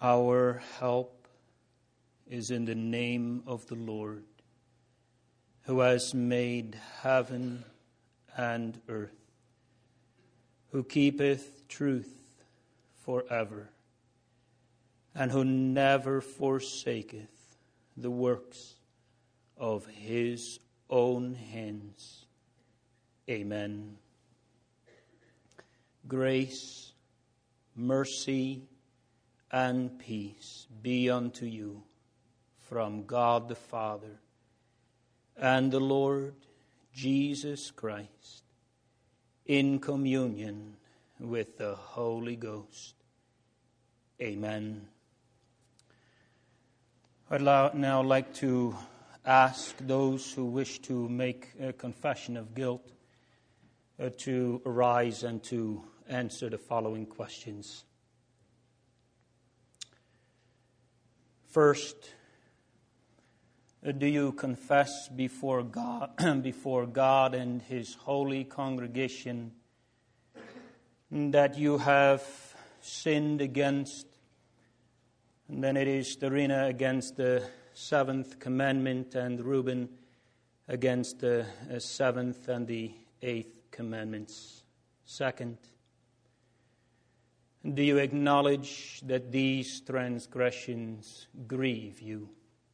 Our help is in the name of the Lord, who has made heaven and earth, who keepeth truth forever, and who never forsaketh the works of his own hands. Amen. Grace, mercy, and peace be unto you from God the Father and the Lord Jesus Christ, in communion with the Holy Ghost. Amen. I'd now like to ask those who wish to make a confession of guilt to arise and to answer the following questions. First, do you confess before God and His holy congregation that you have sinned against, and then it is Darina against the 7th commandment and Reuben against the 7th and the 8th commandments? Second, do you acknowledge that these transgressions grieve you?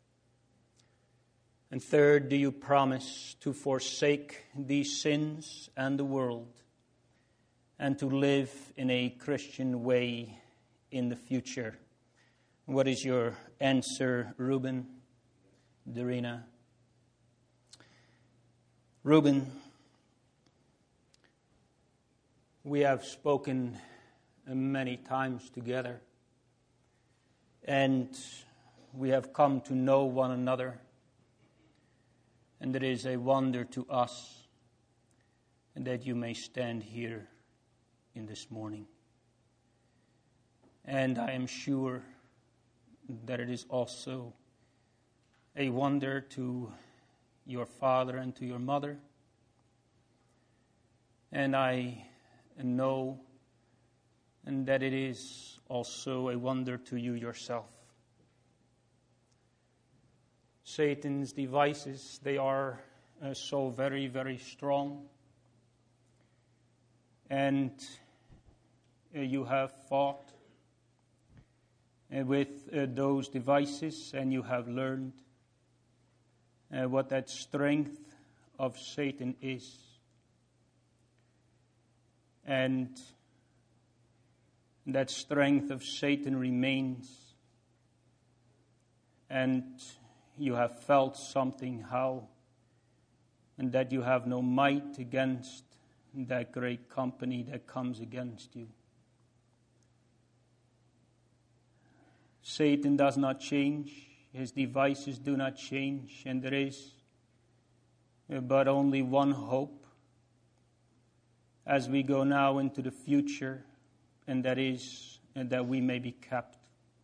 And third, do you promise to forsake these sins and the world and to live in a Christian way in the future? What is your answer, Reuben, Darina? Reuben, we have spoken many times together, and we have come to know one another, and it is a wonder to us that you may stand here in this morning. And I am sure that it is also a wonder to your father and to your mother, and I know and that it is also a wonder to you yourself. Satan's devices, they are so very, very strong. And you have fought with those devices, and you have learned what that strength of Satan is. And that strength of Satan remains, and you have felt something how, and that you have no might against that great company that comes against you. Satan does not change, his devices do not change, and there is but only one hope as we go now into the future, and that is that we may be kept.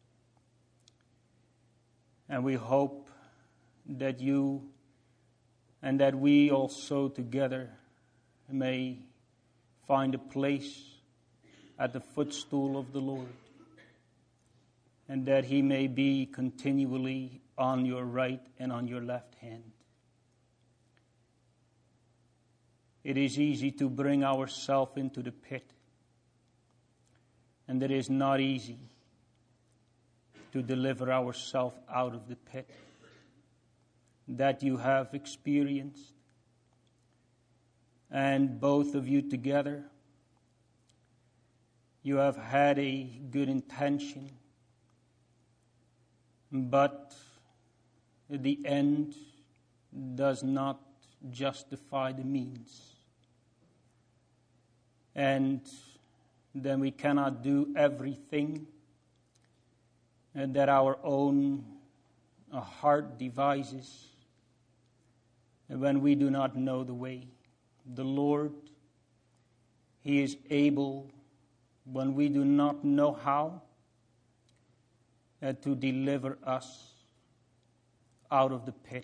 And we hope that you and that we also together may find a place at the footstool of the Lord, and that He may be continually on your right and on your left hand. It is easy to bring ourselves into the pit, and it is not easy to deliver ourselves out of the pit. That you have experienced. And both of you together, you have had a good intention, but the end does not justify the means. And then we cannot do everything that our own heart devises when we do not know the way. The Lord, He is able, when we do not know how, to deliver us out of the pit.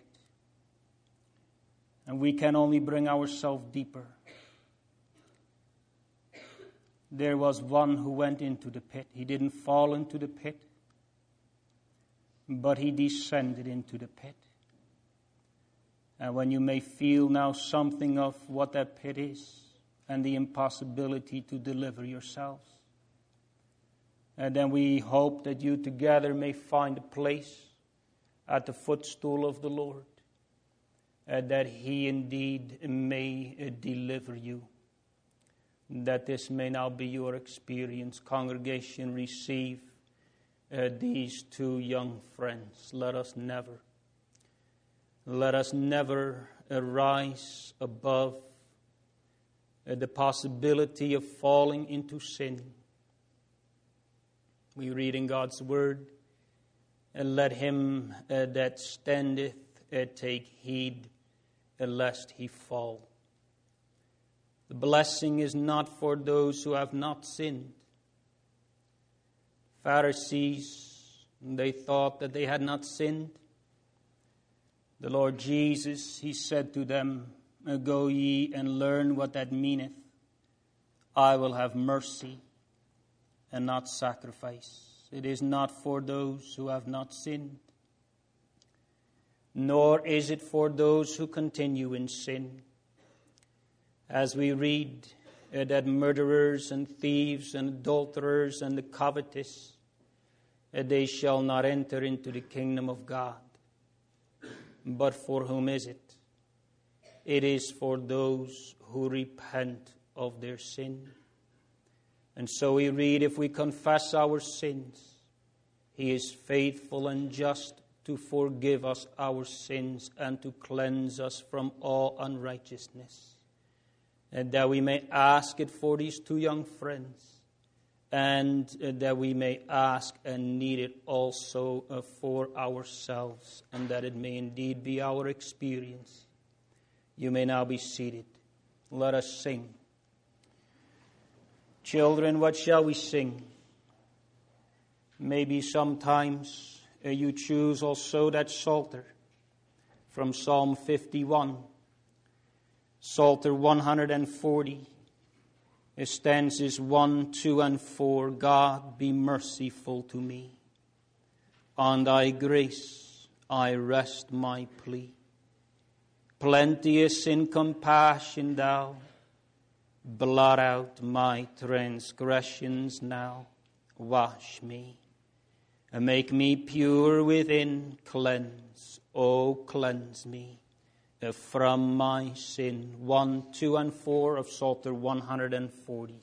And we can only bring ourselves deeper. There was one who went into the pit. He didn't fall into the pit, but he descended into the pit. And when you may feel now something of what that pit is and the impossibility to deliver yourselves, and then we hope that you together may find a place at the footstool of the Lord, that he indeed may deliver you. That this may now be your experience. Congregation, receive these two young friends. Let us never rise above the possibility of falling into sin. We read in God's word, and let him that standeth take heed lest he fall. The blessing is not for those who have not sinned. Pharisees, they thought that they had not sinned. The Lord Jesus, he said to them, go ye and learn what that meaneth. I will have mercy and not sacrifice. It is not for those who have not sinned, nor is it for those who continue in sin. As we read that murderers and thieves and adulterers and the covetous, they shall not enter into the kingdom of God. But for whom is it? It is for those who repent of their sin. And so we read, if we confess our sins, he is faithful and just to forgive us our sins and to cleanse us from all unrighteousness. And that we may ask it for these two young friends, and that we may ask and need it also for ourselves, and that it may indeed be our experience. You may now be seated. Let us sing. Children, what shall we sing? Maybe sometimes you choose also that Psalter from Psalm 51. Psalter 140, stanzas 1, 2, and 4. God, be merciful to me. On thy grace I rest my plea. Plenteous in compassion thou, blot out my transgressions now. Wash me, and make me pure within. Cleanse, oh cleanse me from my sin. 1, 2, and 4 of Psalter 140.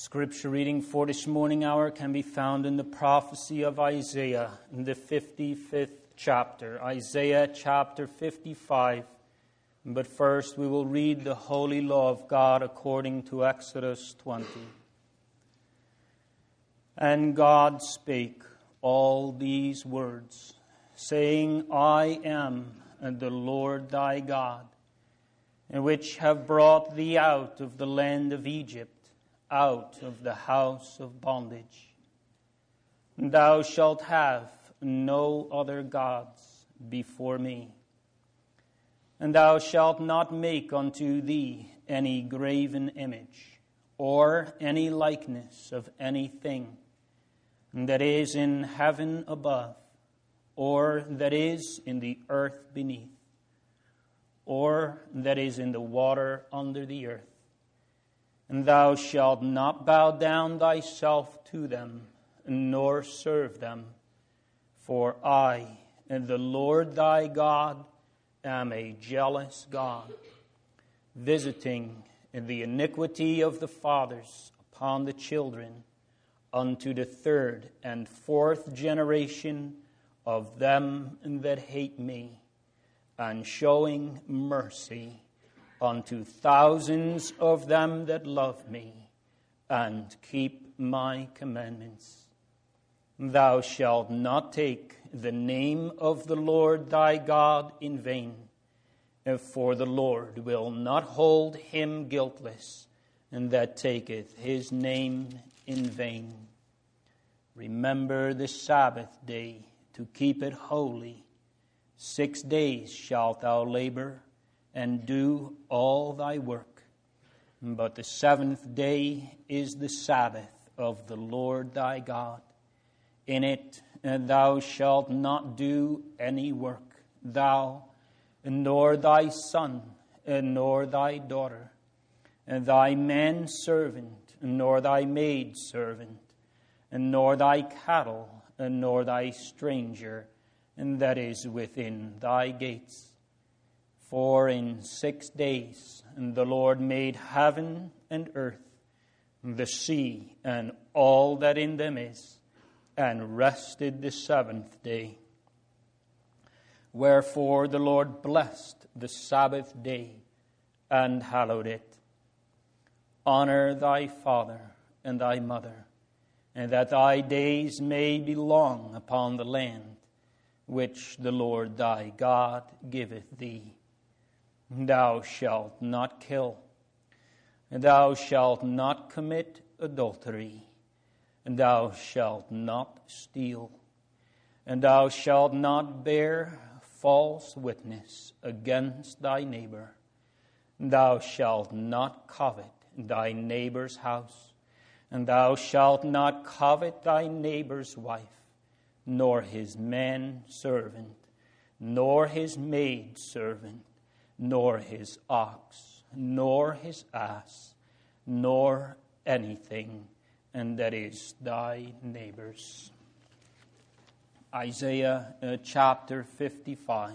Scripture reading for this morning hour can be found in the prophecy of Isaiah in the 55th chapter, Isaiah chapter 55. But first we will read the holy law of God according to Exodus 20. And God spake all these words, saying, I am the Lord thy God, which have brought thee out of the land of Egypt, out of the house of bondage. Thou shalt have no other gods before me. And thou shalt not make unto thee any graven image, or any likeness of anything that is in heaven above, or that is in the earth beneath, or that is in the water under the earth. And thou shalt not bow down thyself to them, nor serve them. For I, the Lord thy God, am a jealous God, visiting the iniquity of the fathers upon the children, unto the third and fourth generation of them that hate me, and showing mercy unto thousands of them that love me, and keep my commandments. Thou shalt not take the name of the Lord thy God in vain, for the Lord will not hold him guiltless, and that taketh his name in vain. Remember the Sabbath day to keep it holy. 6 days shalt thou labor, and do all thy work. But the seventh day is the Sabbath of the Lord thy God. In it thou shalt not do any work, thou, nor thy son, nor thy daughter, and thy manservant, nor thy maidservant, nor thy cattle, nor thy stranger, that is within thy gates. For in 6 days the Lord made heaven and earth, the sea, and all that in them is, and rested the seventh day. Wherefore the Lord blessed the Sabbath day, and hallowed it. Honor thy father and thy mother, and that thy days may be long upon the land which the Lord thy God giveth thee. Thou shalt not kill, and thou shalt not commit adultery, and thou shalt not steal, and thou shalt not bear false witness against thy neighbor. Thou shalt not covet thy neighbor's house, and thou shalt not covet thy neighbor's wife, nor his manservant, nor his maidservant, nor his ox, nor his ass, nor anything, and that is thy neighbor's. Isaiah chapter 55.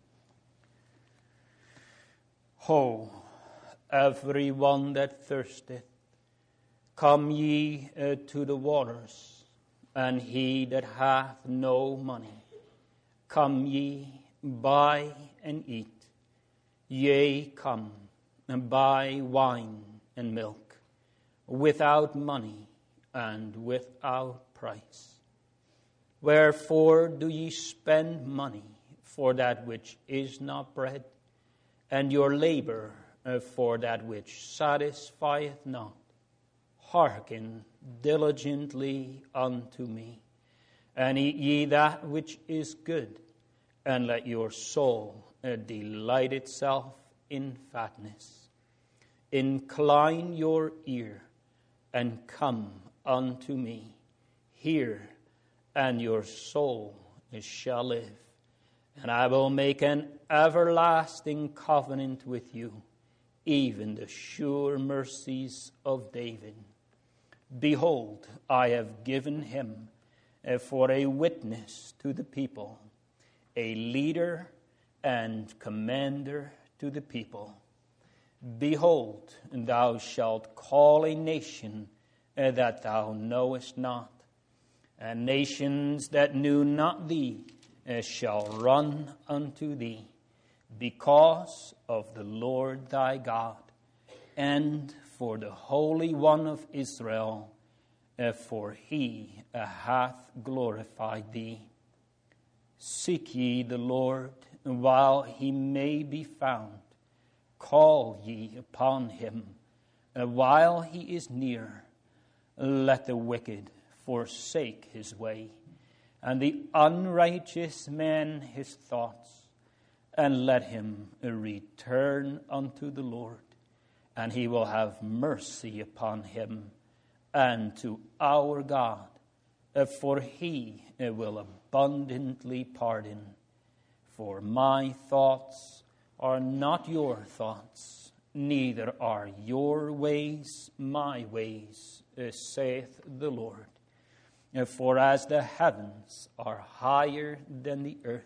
Ho, every one that thirsteth, come ye to the waters, and he that hath no money, come ye, buy and eat. Yea, come and buy wine and milk, without money and without price. Wherefore do ye spend money for that which is not bread, and your labor for that which satisfieth not? Hearken diligently unto me, and eat ye that which is good, and let your soul delight itself in fatness. Incline your ear, and come unto me. Hear, and your soul shall live. And I will make an everlasting covenant with you, even the sure mercies of David. Behold, I have given him for a witness to the people, a leader and commander to the people. Behold, thou shalt call a nation that thou knowest not. And nations that knew not thee shall run unto thee, because of the Lord thy God, and for the Holy One of Israel, for he hath glorified thee. Seek ye the Lord while he may be found. Call ye upon him while he is near. Let the wicked forsake his way, and the unrighteous man his thoughts, and let him return unto the Lord, and he will have mercy upon him and to our God, for he will abundantly pardon. For my thoughts are not your thoughts, neither are your ways my ways, saith the Lord. For as the heavens are higher than the earth,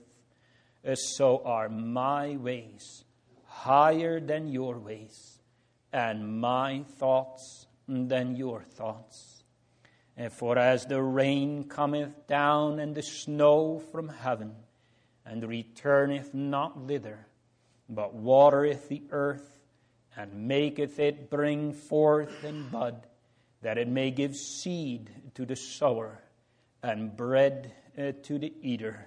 so are my ways higher than your ways, and my thoughts than your thoughts. For as the rain cometh down and the snow from heaven, and returneth not thither, but watereth the earth, and maketh it bring forth and bud, that it may give seed to the sower, and bread to the eater,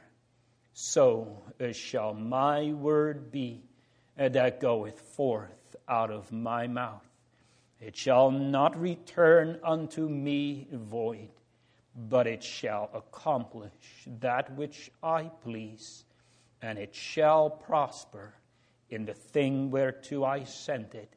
so shall my word be that goeth forth out of my mouth. It shall not return unto me void, but it shall accomplish that which I please, and it shall prosper in the thing whereto I sent it.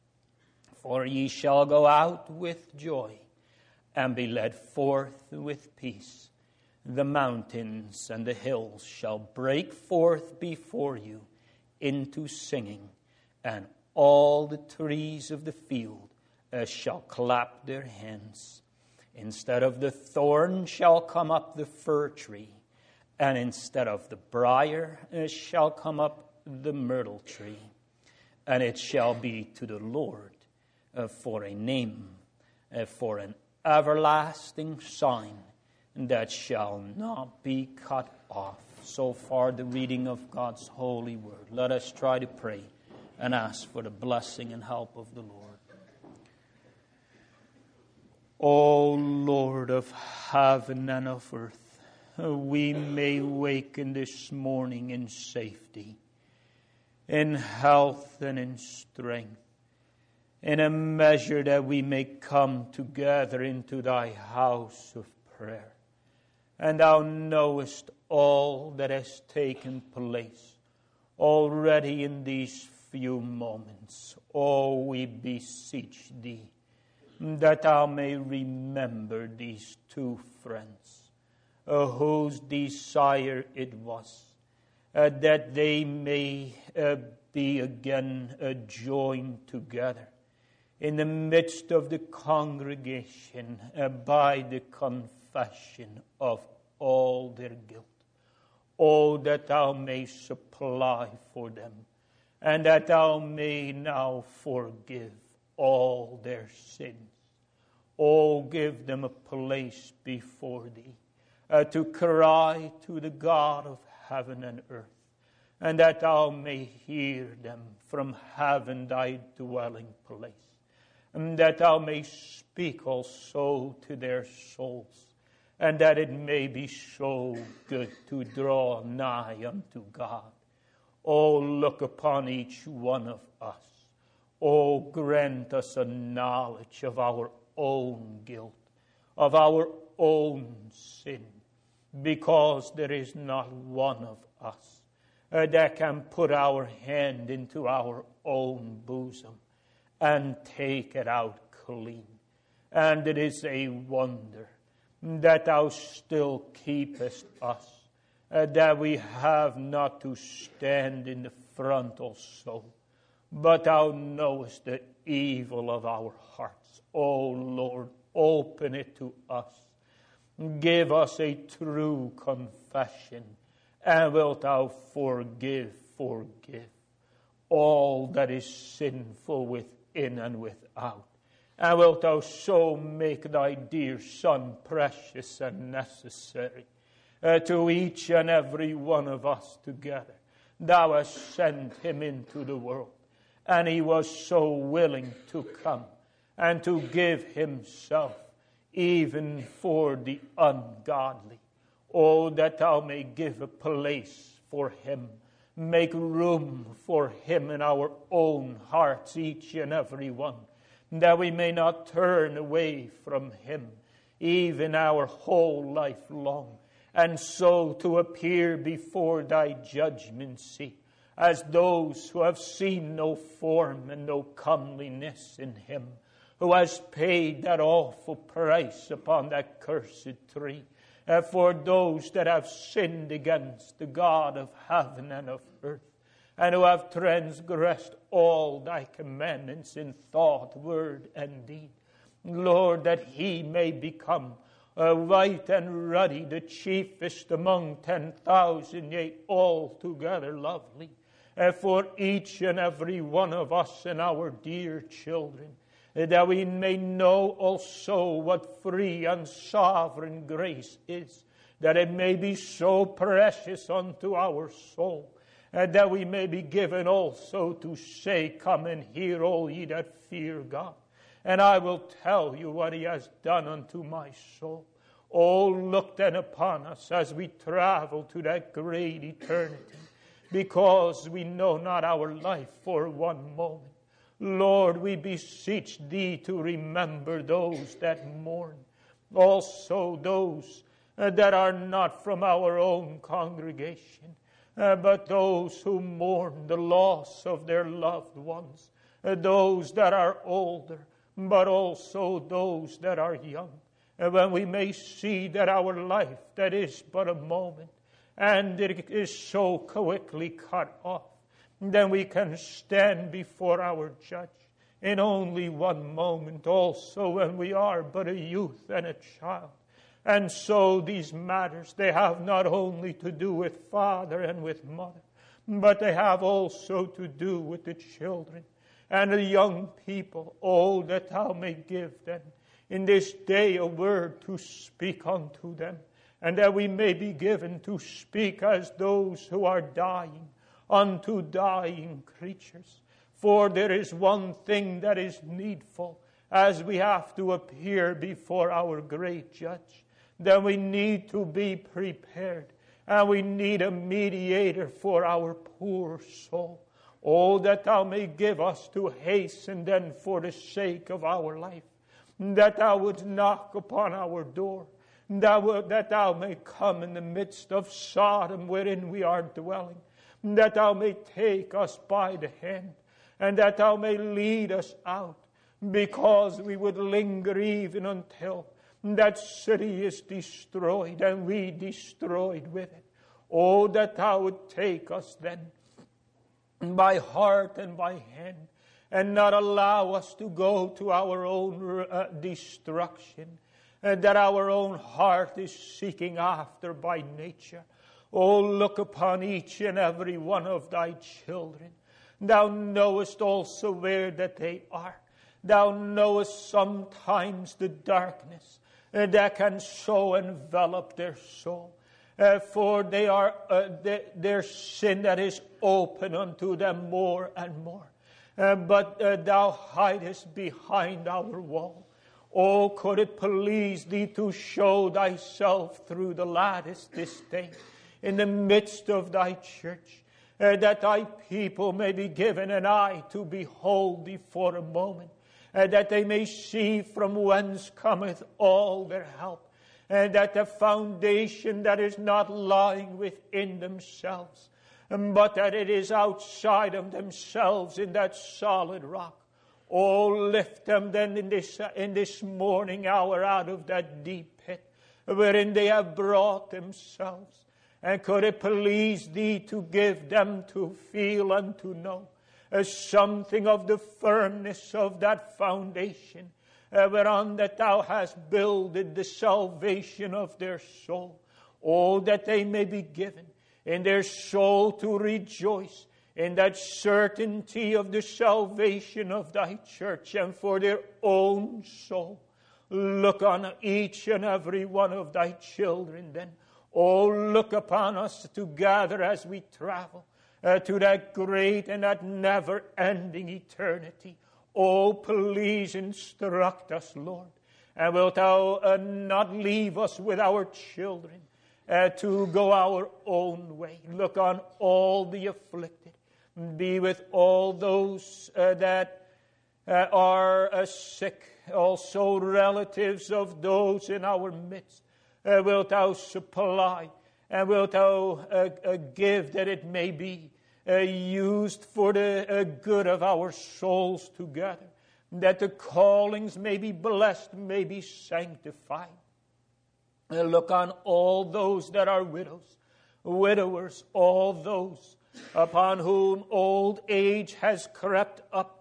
For ye shall go out with joy, and be led forth with peace. The mountains and the hills shall break forth before you into singing, and all the trees of the field shall clap their hands. Instead of the thorn shall come up the fir tree, and instead of the briar shall come up the myrtle tree. And it shall be to the Lord for a name, for an everlasting sign that shall not be cut off. So far the reading of God's holy word. Let us try to pray and ask for the blessing and help of the Lord. O Lord of heaven and of earth, we may waken this morning in safety, in health and in strength, in a measure that we may come together into thy house of prayer. And thou knowest all that has taken place already in these few moments. Oh, we beseech thee that thou may remember these two friends, whose desire it was that they may be again joined together in the midst of the congregation by the confession of all their guilt. Oh, that thou may supply for them, and that thou may now forgive all their sins. Oh, give them a place before thee to cry to the God of heaven and earth, and that thou may hear them from heaven, thy dwelling place, and that thou may speak also to their souls, and that it may be so good to draw nigh unto God. Oh, look upon each one of us. Oh, grant us a knowledge of our own guilt, of our own sin, because there is not one of us that can put our hand into our own bosom and take it out clean. And it is a wonder that thou still keepest us, that we have not to stand in the front also, but thou knowest the evil of our hearts. O Lord, open it to us. Give us a true confession, and wilt thou forgive all that is sinful within and without, And wilt thou so make thy dear Son precious and necessary to each and every one of us together. Thou hast sent him into the world, and he was so willing to come and to give himself even for the ungodly. Oh, that thou may give a place for him, make room for him in our own hearts, each and every one, that we may not turn away from him, even our whole life long, and so to appear before thy judgment seat as those who have seen no form and no comeliness in him, who has paid that awful price upon that cursed tree, for those that have sinned against the God of heaven and of earth, and who have transgressed all thy commandments in thought, word, and deed. Lord, that he may become white and ruddy, the chiefest among 10,000, yea, altogether lovely, for each and every one of us and our dear children, that we may know also what free and sovereign grace is, that it may be so precious unto our soul, that we may be given also to say, come and hear, all ye that fear God. And I will tell you what he has done unto my soul. Oh, look then upon us as we travel to that great eternity, because we know not our life for one moment. Lord, we beseech thee to remember those that mourn, also those that are not from our own congregation, but those who mourn the loss of their loved ones, those that are older, but also those that are young. And when we may see that our life, that is but a moment, and it is so quickly cut off, then we can stand before our judge in only one moment also, when we are but a youth and a child. And so these matters, they have not only to do with father and with mother, but they have also to do with the children and the young people. Oh, that thou may give them in this day a word to speak unto them, and that we may be given to speak as those who are dying unto dying creatures. For there is one thing that is needful as we have to appear before our great judge, that we need to be prepared, and we need a mediator for our poor soul. Oh, that thou may give us to hasten then for the sake of our life, that thou wouldst knock upon our door, that thou may come in the midst of Sodom wherein we are dwelling, that thou may take us by the hand, and that thou may lead us out, because we would linger even until that city is destroyed and we destroyed with it. Oh, that thou would take us then by heart and by hand, and not allow us to go to our own destruction, and that our own heart is seeking after by nature. Oh, look upon each and every one of thy children. Thou knowest also where that they are. Thou knowest sometimes the darkness that can so envelop their soul. For they are their sin that is open unto them more and more. But thou hidest behind our wall. Oh, could it please thee to show thyself through the lattice this day in the midst of thy church, that thy people may be given an eye to behold thee for a moment, that they may see from whence cometh all their help, and that the foundation that is not lying within themselves, but that it is outside of themselves in that solid rock. Oh, lift them then in this morning hour out of that deep pit wherein they have brought themselves. And could it please thee to give them to feel and to know something of the firmness of that foundation whereon that thou hast builded the salvation of their soul. Oh, that they may be given in their soul to rejoice in that certainty of the salvation of thy church and for their own soul. Look on each and every one of thy children then. Oh, look upon us together as we travel to that great and that never-ending eternity. Oh, please instruct us, Lord. And wilt thou not leave us with our children to go our own way. Look on all the afflicted. Be with all those that are sick, also relatives of those in our midst. Wilt thou supply, and wilt thou give that it may be used for the good of our souls together, that the callings may be blessed, may be sanctified. Look on all those that are widows, widowers, all those upon whom old age has crept up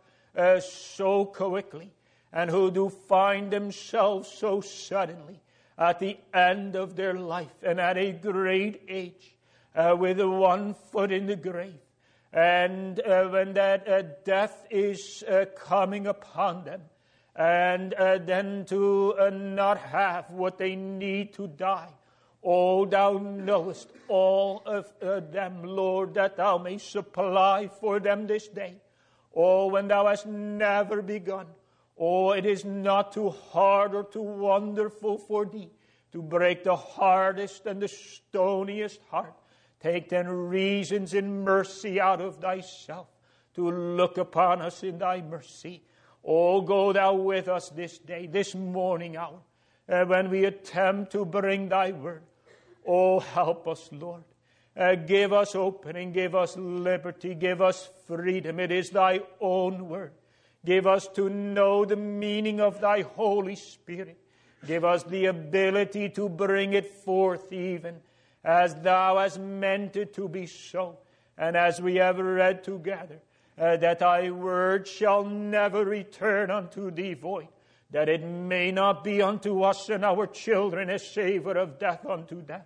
so quickly, and who do find themselves so suddenly at the end of their life and at a great age, with one foot in the grave. And when that death is coming upon them, and then to not have what they need to die. Oh, thou knowest all of them, Lord, that thou may supply for them this day. Oh, when thou hast never begun. Oh, it is not too hard or too wonderful for thee to break the hardest and the stoniest heart. Take then reasons in mercy out of thyself to look upon us in thy mercy. Oh, go thou with us this day, this morning hour, when we attempt to bring thy word. Oh, help us, Lord. Give us opening, give us liberty, give us freedom. It is thy own word. Give us to know the meaning of thy Holy Spirit. Give us the ability to bring it forth even as thou hast meant it to be so. And as we have read together, that thy word shall never return unto thee void, that it may not be unto us and our children a savor of death unto death.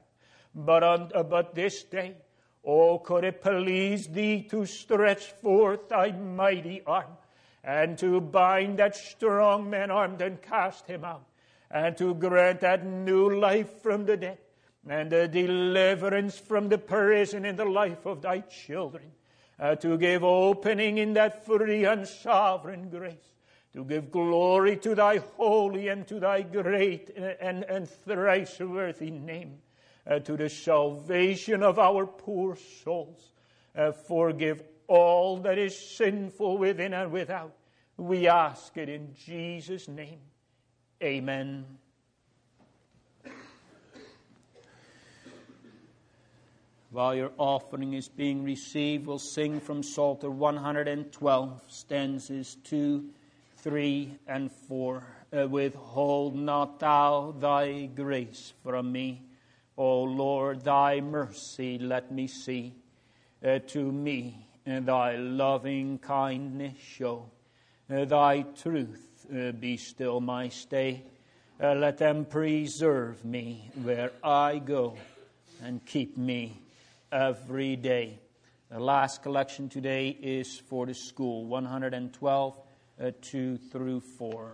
But this day, oh, could it please thee to stretch forth thy mighty arm, and to bind that strong man armed and cast him out, and to grant that new life from the dead, and the deliverance from the prison in the life of thy children. To give opening in that free and sovereign grace, to give glory to thy holy and to thy great and thrice worthy name, to the salvation of our poor souls. Forgive all that is sinful within and without. We ask it in Jesus' name. Amen. While your offering is being received, we'll sing from Psalter 112, stanzas 2, 3, and 4. Withhold not thou thy grace from me. O Lord, thy mercy let me see. To me thy loving kindness show. Thy truth be still my stay. Let them preserve me where I go, and keep me every day. The last collection today is for the school, 112, 2 through 4.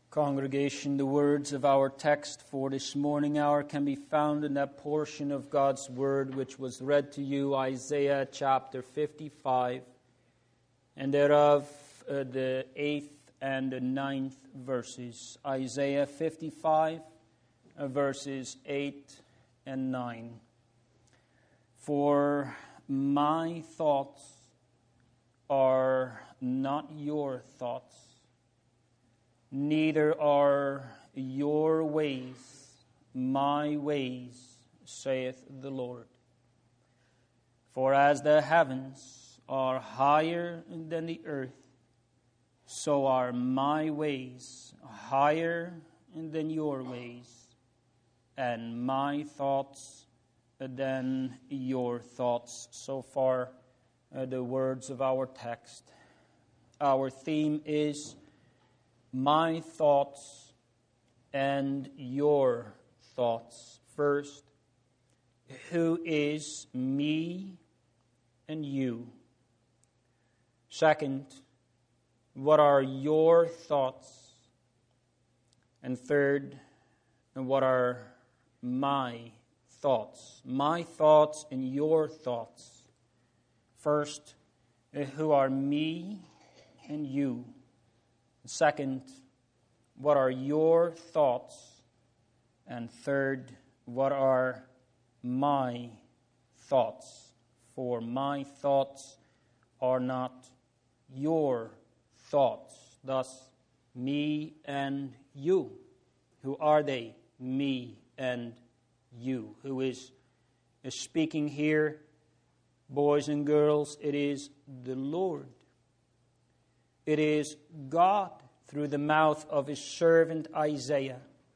Congregation, the words of our text for this morning hour can be found in that portion of God's Word which was read to you, Isaiah chapter 55, and thereof the 8th and the 9th verses. Isaiah 55, verses 8 and 9. For my thoughts are not your thoughts, neither are your ways my ways, saith the Lord. For as the heavens are higher than the earth, so are my ways higher than your ways, and my thoughts than your thoughts. So far, the words of our text. Our theme is my thoughts and your thoughts. First, who is me and you? Second, what are your thoughts? And third, what are my thoughts? My thoughts and your thoughts. First, who are me and you? Second, what are your thoughts? And third, what are my thoughts? For my thoughts are not your thoughts. Thus, me and you. Who are they? Me and you. Who is speaking here? Boys and girls, it is the Lord. It is God through the mouth of His servant Isaiah.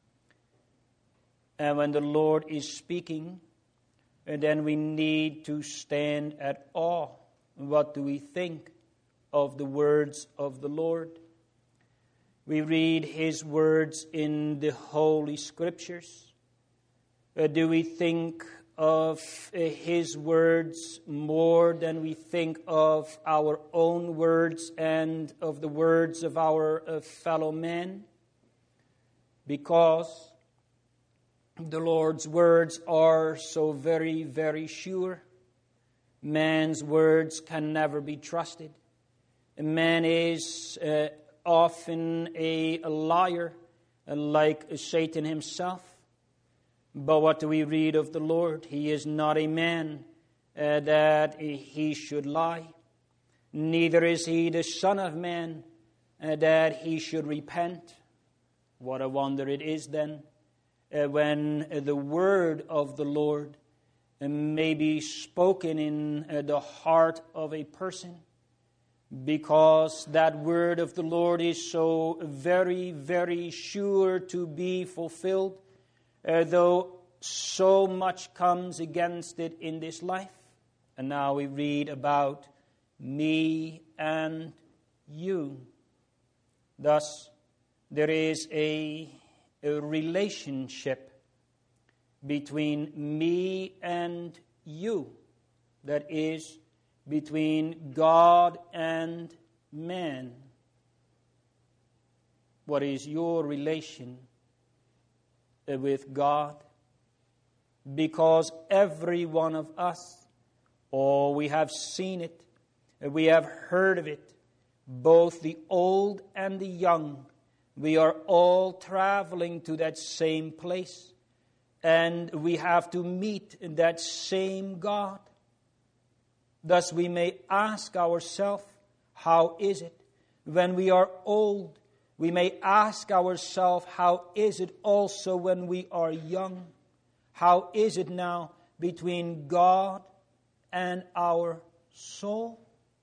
And when the Lord is speaking, and then we need to stand at awe. What do we think of the words of the Lord? We read His words in the Holy Scriptures. Do we think of His words more than we think of our own words and of the words of our fellow men? Because the Lord's words are so very, very sure. Man's words can never be trusted. Man is often a liar, like Satan himself. But what do we read of the Lord? He is not a man that He should lie. Neither is He the Son of Man that He should repent. What a wonder it is then when the word of the Lord may be spoken in the heart of a person, because that word of the Lord is so very, very sure to be fulfilled. Though so much comes against it in this life. And now we read about me and you. Thus, there is a relationship between me and you. That is, between God and man. What is your relation with God? Because every one of us, we have seen it, we have heard of it, both the old and the young, we are all traveling to that same place, and we have to meet that same God. Thus we may ask ourselves, how is it when we are old? We may ask ourselves, how is it also when we are young? How is it now between God and our soul?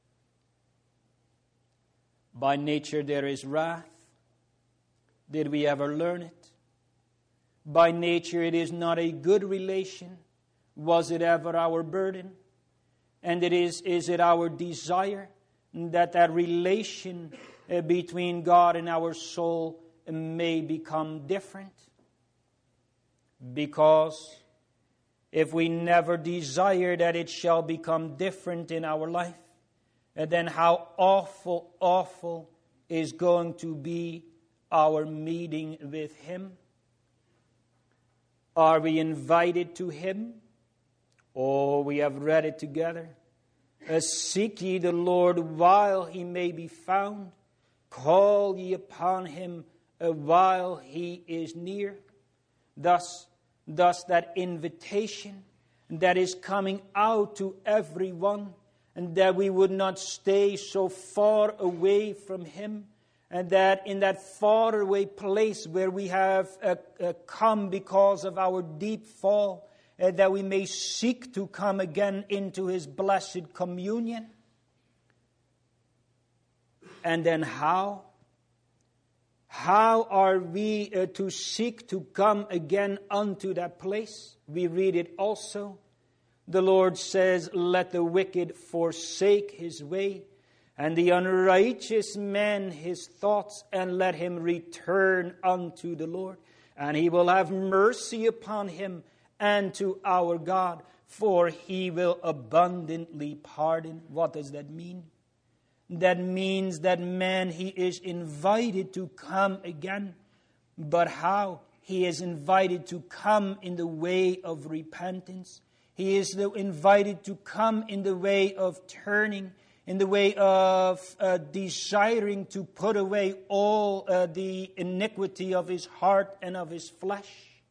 By nature there is wrath. Did we ever learn it? By nature it is not a good relation. Was it ever our burden? And is it our desire that relation between God and our soul may become different? Because if we never desire that it shall become different in our life, then how awful is going to be our meeting with Him? Are we invited to Him? Oh, we have read it together. Seek ye the Lord while He may be found. Call ye upon Him while He is near. Thus that invitation that is coming out to everyone, and that we would not stay so far away from Him, and that in that far away place where we have come because of our deep fall, that we may seek to come again into His blessed communion. And then how? How are we to seek to come again unto that place? We read it also. The Lord says, let the wicked forsake his way, and the unrighteous man his thoughts, and let him return unto the Lord. And He will have mercy upon him and to our God, for He will abundantly pardon. What does that mean? That means that man, he is invited to come again. But how? He is invited to come in the way of repentance. He is invited to come in the way of turning, in the way of desiring to put away all the iniquity of his heart and of his flesh.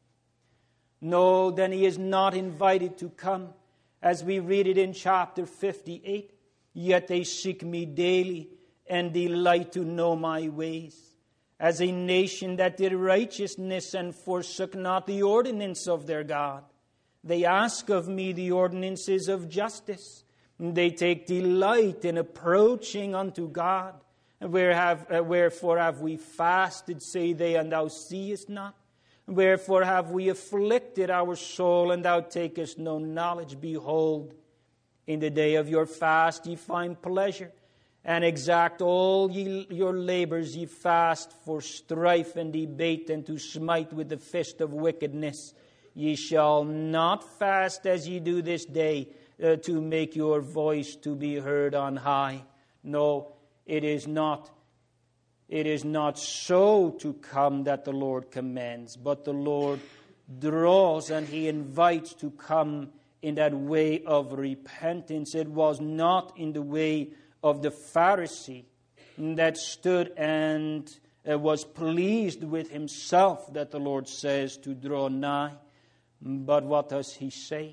No, then he is not invited to come. As we read it in chapter 58, yet they seek me daily and delight to know my ways. As a nation that did righteousness and forsook not the ordinance of their God. They ask of me the ordinances of justice. They take delight in approaching unto God. Wherefore have we fasted, say they, and thou seest not? Wherefore have we afflicted our soul, and thou takest no knowledge? Behold, in the day of your fast ye find pleasure, and exact all your labors ye fast for strife and debate, and to smite with the fist of wickedness. Ye shall not fast as ye do this day, to make your voice to be heard on high. No, it is not. It is not so to come that the Lord commands, but the Lord draws and He invites to come in that way of repentance. It was not in the way of the Pharisee that stood and was pleased with himself that the Lord says to draw nigh. But what does He say?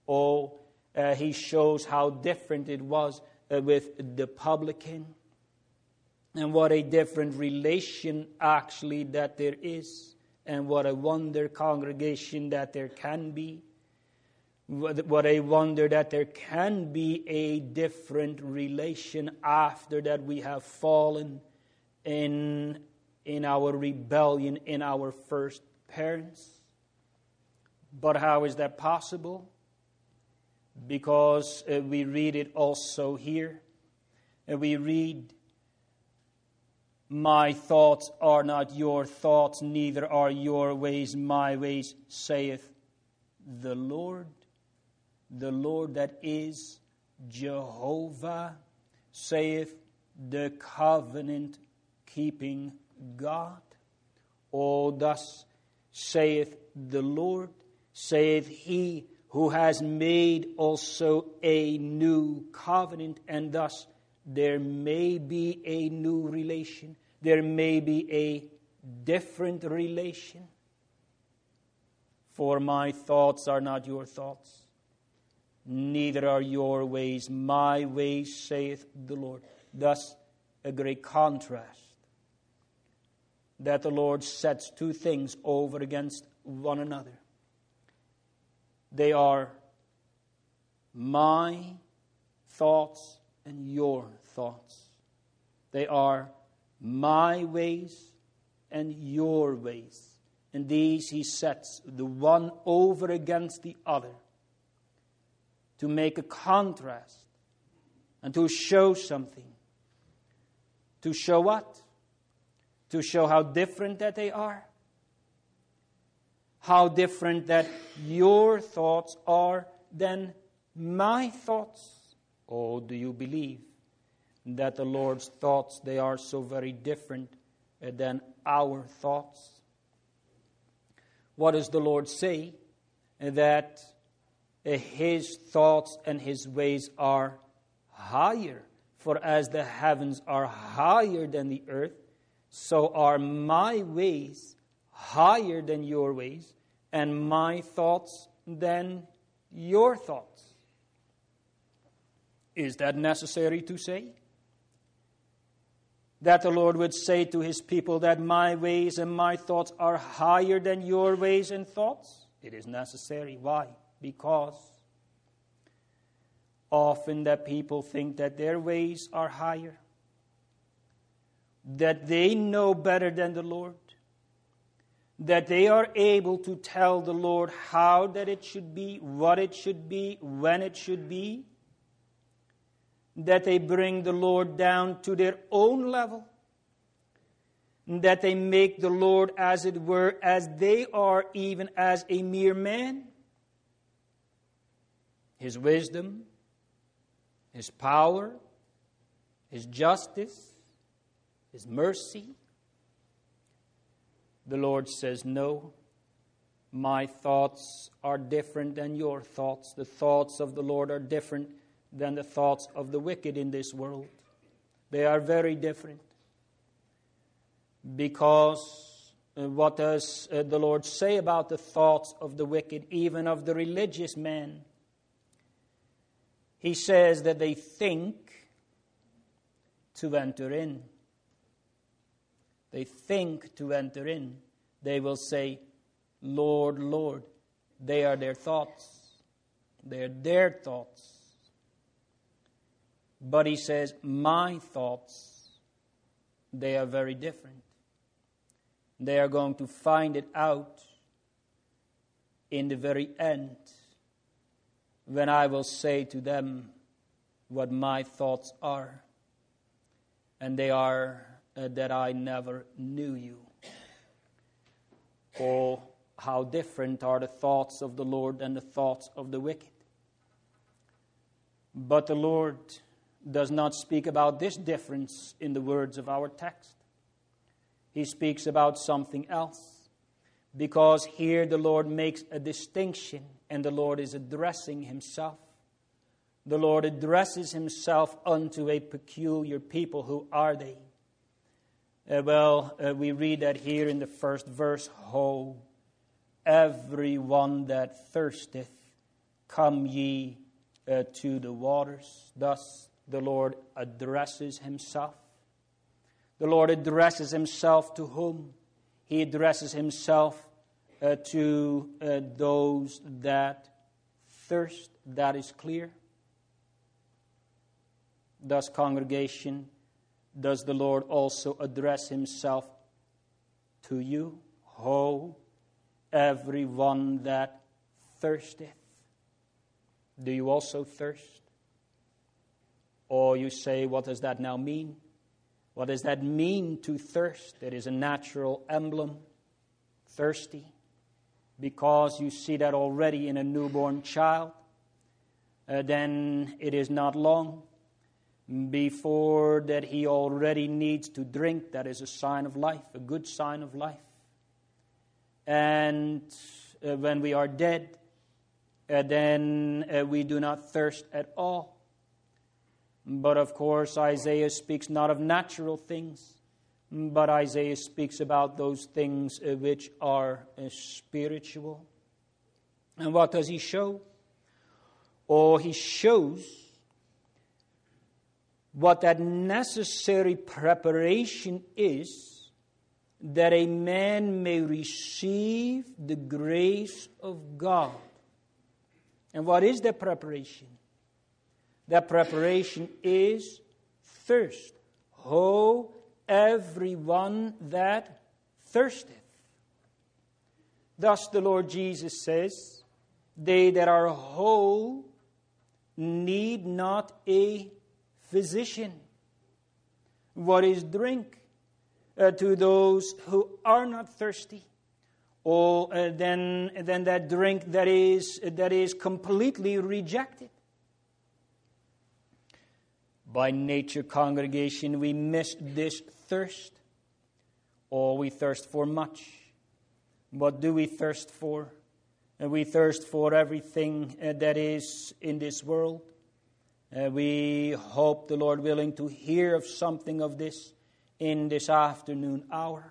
He shows how different it was with the publican. And what a different relation actually that there is. And what a wonder, congregation, that there can be. What a wonder that there can be a different relation after that we have fallen in our rebellion in our first parents. But how is that possible? Because we read it also here. We read, my thoughts are not your thoughts, neither are your ways my ways, saith the Lord. The Lord, that is Jehovah, saith the covenant-keeping God. Oh, thus saith the Lord, saith He who has made also a new covenant, and thus there may be a new relation. There may be a different relation. For my thoughts are not your thoughts, neither are your ways my ways, saith the Lord. Thus, a great contrast that the Lord sets two things over against one another. They are my thoughts and your thoughts. They are my ways and your ways. And these He sets the one over against the other to make a contrast and to show something. To show what? To show how different that they are. How different that your thoughts are than my thoughts. Oh, do you believe that the Lord's thoughts, they are so very different than our thoughts. What does the Lord say? That His thoughts and His ways are higher. For as the heavens are higher than the earth, so are my ways higher than your ways, and my thoughts than your thoughts. Is that necessary to say? That the Lord would say to His people that my ways and my thoughts are higher than your ways and thoughts? It is necessary. Why? Because often that people think that their ways are higher, that they know better than the Lord, that they are able to tell the Lord how that it should be, what it should be, when it should be, that they bring the Lord down to their own level, that they make the Lord, as it were, as they are, even as a mere man. His wisdom, His power, His justice, His mercy. The Lord says, no, my thoughts are different than your thoughts. The thoughts of the Lord are different than the thoughts of the wicked in this world. They are very different. Because what does the Lord say about the thoughts of the wicked, even of the religious man? He says that they think to enter in. They think to enter in. They will say, Lord, Lord. They are their thoughts. They are their thoughts. But He says, my thoughts, they are very different. They are going to find it out in the very end, when I will say to them what my thoughts are. And they are that I never knew you. Oh, how different are the thoughts of the Lord and the thoughts of the wicked. But the Lord does not speak about this difference in the words of our text. He speaks about something else. Because here the Lord makes a distinction, and the Lord is addressing Himself. The Lord addresses Himself unto a peculiar people. Who are they? We read that here in the first verse. Ho, everyone that thirsteth, come ye to the waters. Thus the Lord addresses Himself. The Lord addresses Himself to whom? He addresses Himself to those that thirst. That is clear. Thus, congregation, does the Lord also address Himself to you? Ho, everyone that thirsteth. Do you also thirst? Or you say, what does that now mean? What does that mean to thirst? It is a natural emblem, thirsty, because you see that already in a newborn child. Then it is not long before that he already needs to drink. That is a sign of life, a good sign of life. And when we are dead, then we do not thirst at all. But of course, Isaiah speaks not of natural things, but Isaiah speaks about those things which are spiritual. And what does he show? Oh, he shows what that necessary preparation is, that a man may receive the grace of God. And what is that preparation? That preparation is thirst. Ho, everyone that thirsteth. Thus the Lord Jesus says, they that are whole need not a physician. What is drink to those who are not thirsty? Or then that drink that is completely rejected. By nature, congregation, we miss this thirst. Oh, we thirst for much. What do we thirst for? And we thirst for everything that is in this world. We hope, the Lord willing, to hear of something of this in this afternoon hour.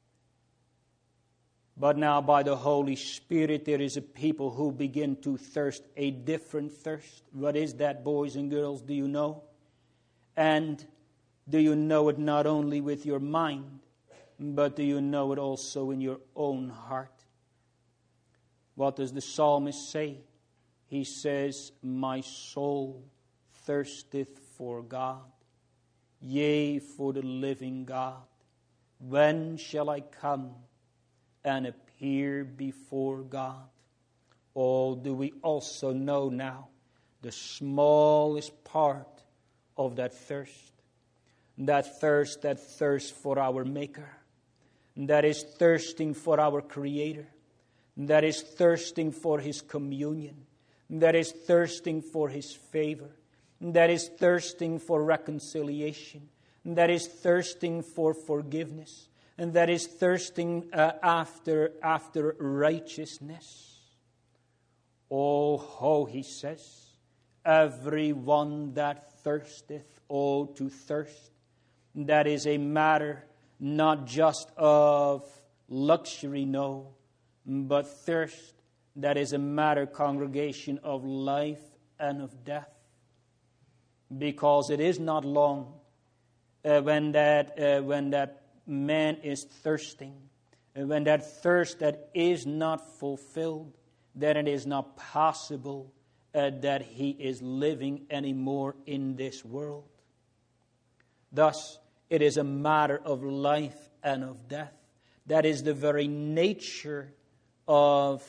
But now by the Holy Spirit there is a people who begin to thirst a different thirst. What is that, boys and girls? Do you know? And do you know it not only with your mind, but do you know it also in your own heart? What does the psalmist say? He says, my soul thirsteth for God, yea, for the living God. When shall I come and appear before God? Oh, do we also know now the smallest part of that thirst? That thirst for our Maker. That is thirsting for our Creator. That is thirsting for His communion. That is thirsting for His favor. That is thirsting for reconciliation. That is thirsting for forgiveness. And that is thirsting after righteousness. Oh, how he says, everyone that thirsteth, oh, to thirst. That is a matter not just of luxury, no, but thirst. That is a matter, congregation, of life and of death. Because it is not long when that man is thirsting, when that thirst that is not fulfilled, then it is not possible that he is living anymore in this world. Thus, it is a matter of life and of death. That is the very nature of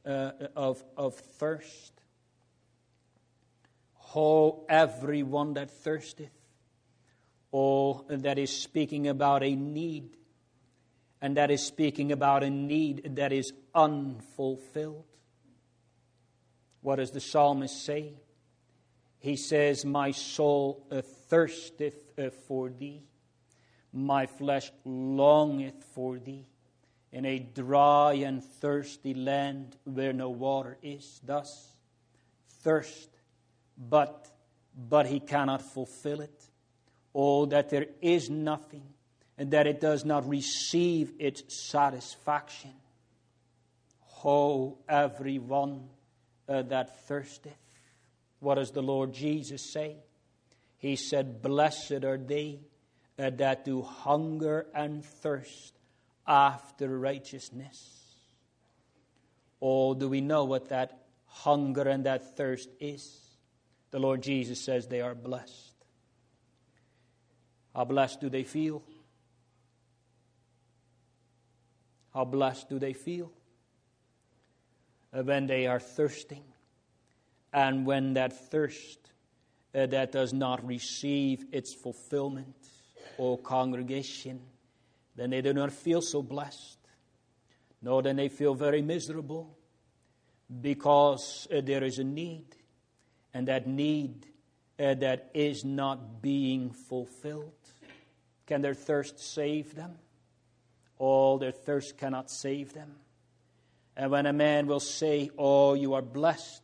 thirst. Oh, everyone that thirsteth. Oh, that is speaking about a need. And that is speaking about a need that is unfulfilled. What does the psalmist say? He says, my soul thirsteth for thee. My flesh longeth for thee. In a dry and thirsty land where no water is. Thus, thirst, but he cannot fulfill it. Oh, that there is nothing, and that it does not receive its satisfaction. Oh, everyone that thirsteth. What does the Lord Jesus say? He said, blessed are they that do hunger and thirst after righteousness. Oh, do we know what that hunger and that thirst is? The Lord Jesus says they are blessed. How blessed do they feel? How blessed do they feel? When they are thirsting, and when that thirst that does not receive its fulfillment, O congregation, then they do not feel so blessed. No, then they feel very miserable, because there is a need, and that need that is not being fulfilled. Can their thirst save them? All their thirst cannot save them. And when a man will say, oh, you are blessed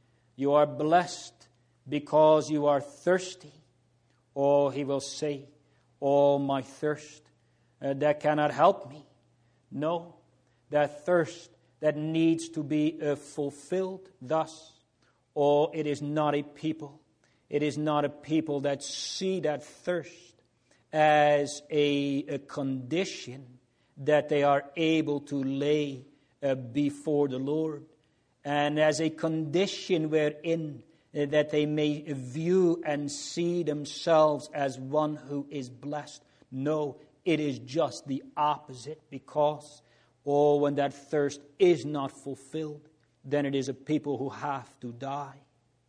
because you are thirsty. Oh, he will say, oh, my thirst, that cannot help me. No, that thirst that needs to be fulfilled. Thus, oh, it is not a people. It is not a people that see that thirst as a condition that they are able to lay before the Lord, and as a condition wherein that they may view and see themselves as one who is blessed. No, it is just the opposite, because, oh, when that thirst is not fulfilled, then it is a people who have to die.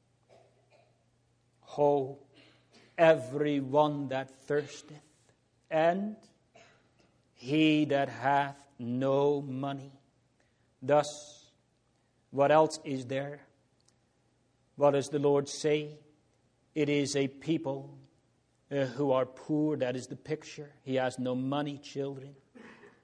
Oh, everyone that thirsteth, and he that hath no money. Thus, what else is there? What does the Lord say? It is a people who are poor. That is the picture. He has no money, children.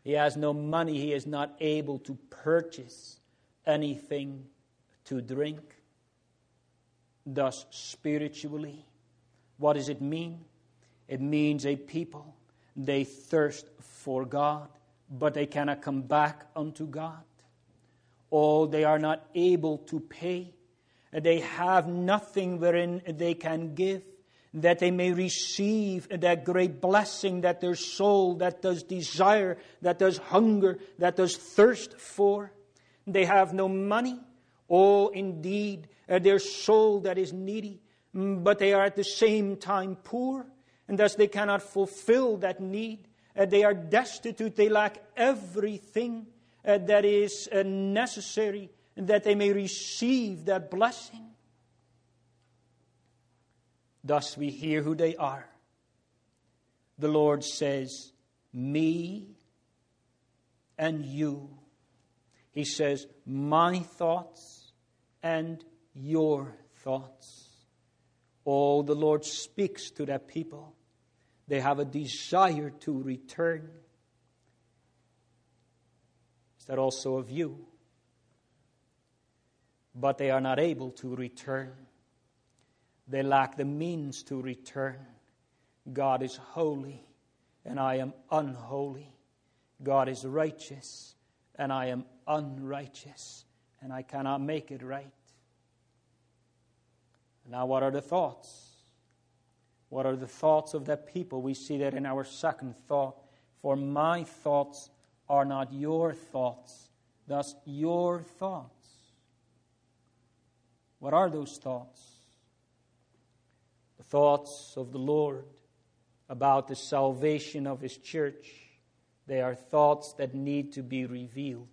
He has no money. He is not able to purchase anything to drink. Thus, spiritually, what does it mean? It means a people, they thirst for God, but they cannot come back unto God. Oh, they are not able to pay. They have nothing wherein they can give, that they may receive that great blessing that their soul, that does desire, that does hunger, that does thirst for. They have no money. Oh, indeed, their soul that is needy, but they are at the same time poor, and thus they cannot fulfill that need. They are destitute. They lack everything that is necessary, that they may receive that blessing. Thus we hear who they are. The Lord says, me and you. He says, my thoughts and your thoughts. Oh, the Lord speaks to that people. They have a desire to return. Is that also of you? But they are not able to return. They lack the means to return. God is holy, and I am unholy. God is righteous, and I am unrighteous, and I cannot make it right. Now, what are the thoughts? What are the thoughts of that people? We see that in our second thought. For my thoughts are not your thoughts. Thus, your thoughts. What are those thoughts? The thoughts of the Lord about the salvation of His church. They are thoughts that need to be revealed.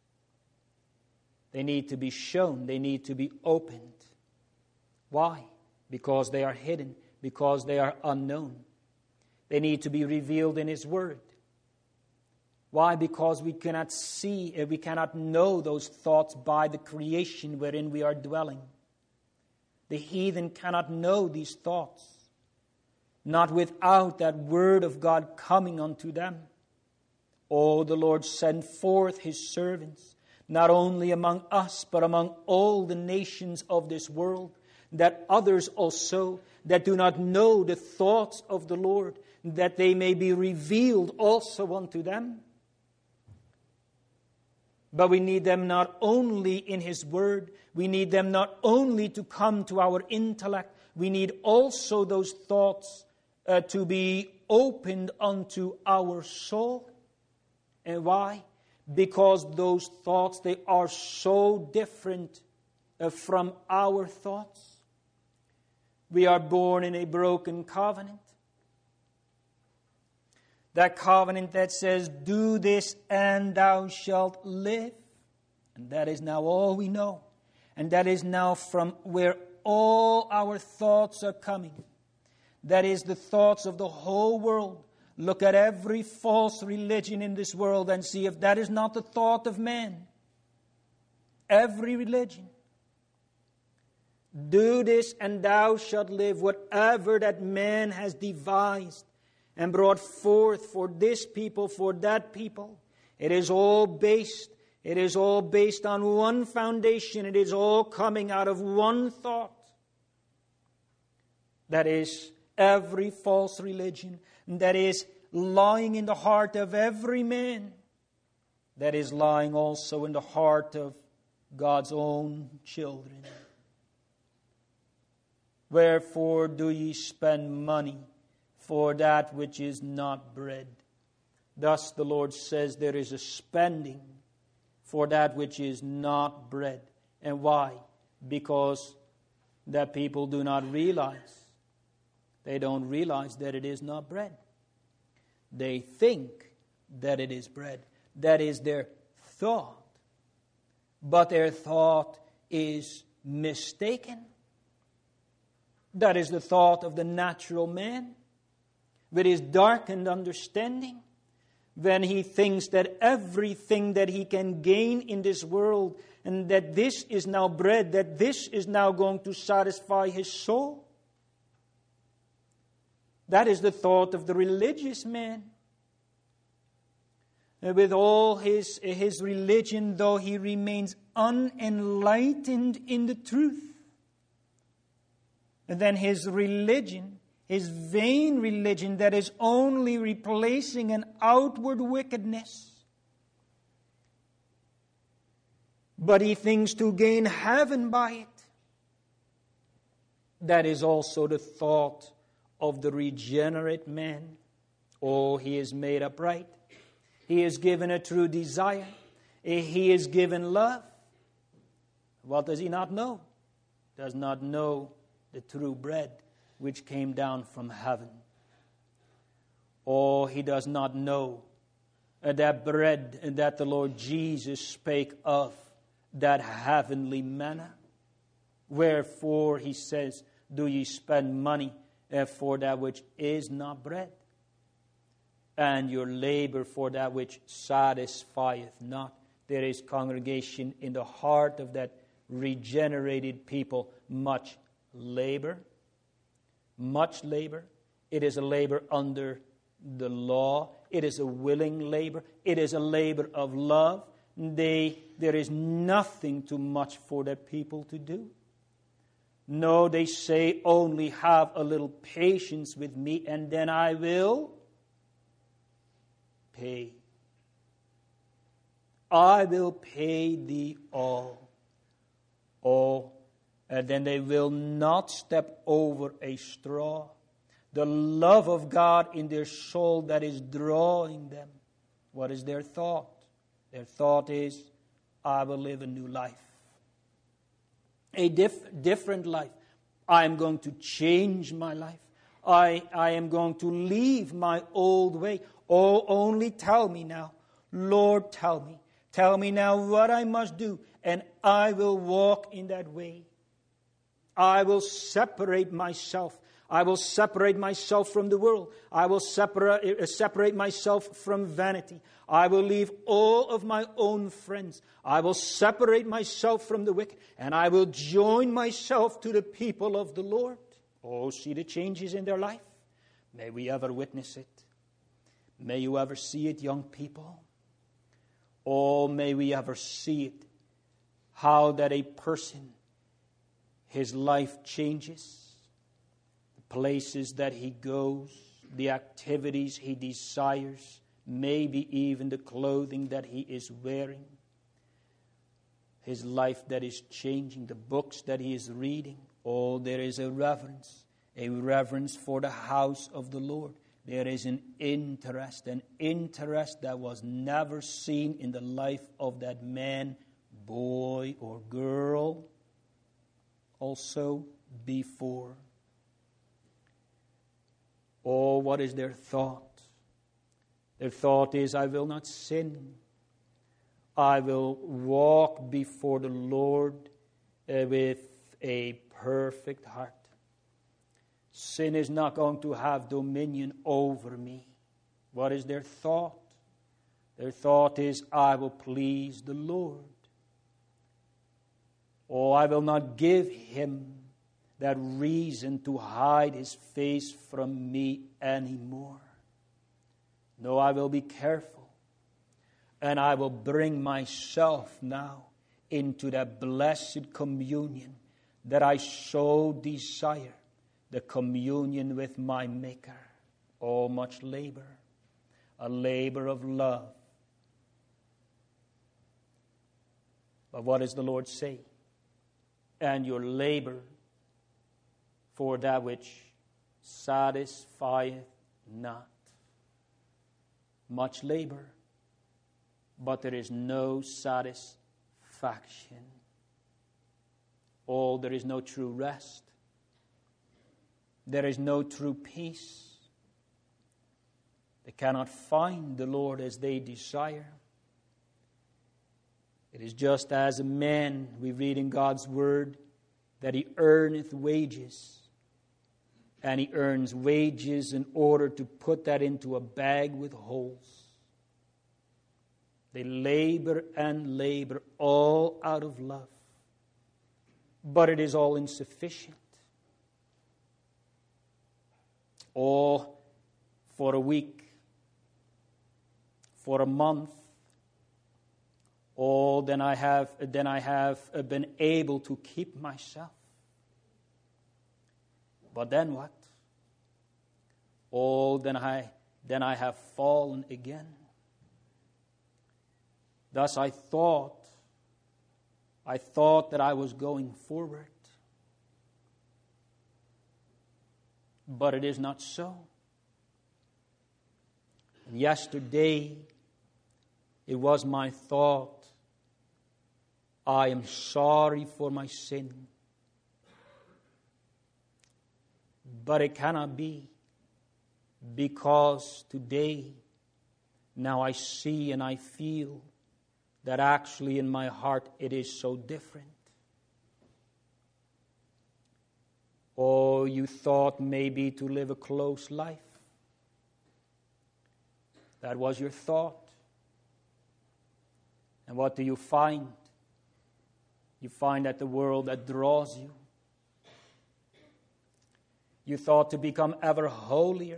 They need to be shown. They need to be opened. Why? Because they are hidden. Because they are unknown. They need to be revealed in His Word. Why? Because we cannot see, we cannot know those thoughts by the creation wherein we are dwelling. The heathen cannot know these thoughts, not without that Word of God coming unto them. Oh, the Lord sent forth His servants, not only among us, but among all the nations of this world, that others also that do not know the thoughts of the Lord, that they may be revealed also unto them. But we need them not only in His Word, we need them not only to come to our intellect, we need also those thoughts to be opened unto our soul. And why? Because those thoughts, they are so different from our thoughts. We are born in a broken covenant. That covenant that says, do this and thou shalt live. And that is now all we know. And that is now from where all our thoughts are coming. That is the thoughts of the whole world. Look at every false religion in this world and see if that is not the thought of man. Every religion. Do this and thou shalt live. Whatever that man has devised and brought forth for this people, for that people, it is all based on one foundation. It is all coming out of one thought. That is every false religion that is lying in the heart of every man. That is lying also in the heart of God's own children. Wherefore do ye spend money for that which is not bread? Thus the Lord says there is a spending for that which is not bread. And why? Because that people do not realize. They don't realize that it is not bread. They think that it is bread. That is their thought. But their thought is mistaken. That is the thought of the natural man, with his darkened understanding, when he thinks that everything that he can gain in this world, and that this is now bread, that this is now going to satisfy his soul. That is the thought of the religious man. with all his religion, though he remains unenlightened in the truth. And then his religion, his vain religion that is only replacing an outward wickedness. But he thinks to gain heaven by it. That is also the thought of the regenerate man. Oh, he is made upright. He is given a true desire. He is given love. What does he not know? Does not know the true bread which came down from heaven. Oh, he does not know that bread that the Lord Jesus spake of, that heavenly manna. Wherefore, he says, do ye spend money for that which is not bread, and your labor for that which satisfieth not? There is, congregation, in the heart of that regenerated people much labor. Much labor. It is a labor under the law. It is a willing labor. It is a labor of love. There is nothing too much for that people to do. No, they say, only have a little patience with me, and then I will pay. I will pay thee all. Oh, and then they will not step over a straw. The love of God in their soul that is drawing them. What is their thought? Their thought is, I will live a new life. A different life. I am going to change my life. I am going to leave my old way. Oh, only tell me now. Lord, tell me. Tell me now what I must do, and I will walk in that way. I will separate myself. I will separate myself from the world. I will separate myself from vanity. I will leave all of my own friends. I will separate myself from the wicked, and I will join myself to the people of the Lord. Oh, see the changes in their life. May we ever witness it. May you ever see it, young people. Oh, may we ever see it. How that a person, his life changes. The places that he goes, the activities he desires, maybe even the clothing that he is wearing. His life that is changing, the books that he is reading. Oh, there is a reverence for the house of the Lord. There is an interest that was never seen in the life of that man, boy, or girl, also before. Oh, what is their thought? Their thought is, I will not sin. I will walk before the Lord with a perfect heart. Sin is not going to have dominion over me. What is their thought? Their thought is, I will please the Lord. Oh, I will not give him that reason to hide his face from me anymore. No, I will be careful. And I will bring myself now into that blessed communion that I so desire. The communion with my Maker. Oh, much labor. A labor of love. But what does the Lord say? And your labor for that which satisfieth not. Much labor, but there is no satisfaction. Oh, there is no true rest. There is no true peace. They cannot find the Lord as they desire. It is just as a man, we read in God's word, that he earneth wages. And he earns wages in order to put that into a bag with holes. They labor and labor all out of love. But it is all insufficient. Oh, for a week, for a month, then I have been able to keep myself. But then what? Then I have fallen again. Thus I thought that I was going forward. But it is not so. And yesterday, it was my thought, I am sorry for my sin. But it cannot be, because today, now I see and I feel that actually in my heart it is so different. Oh, you thought maybe to live a close life. That was your thought. And what do you find? You find that the world that draws you. You thought to become ever holier.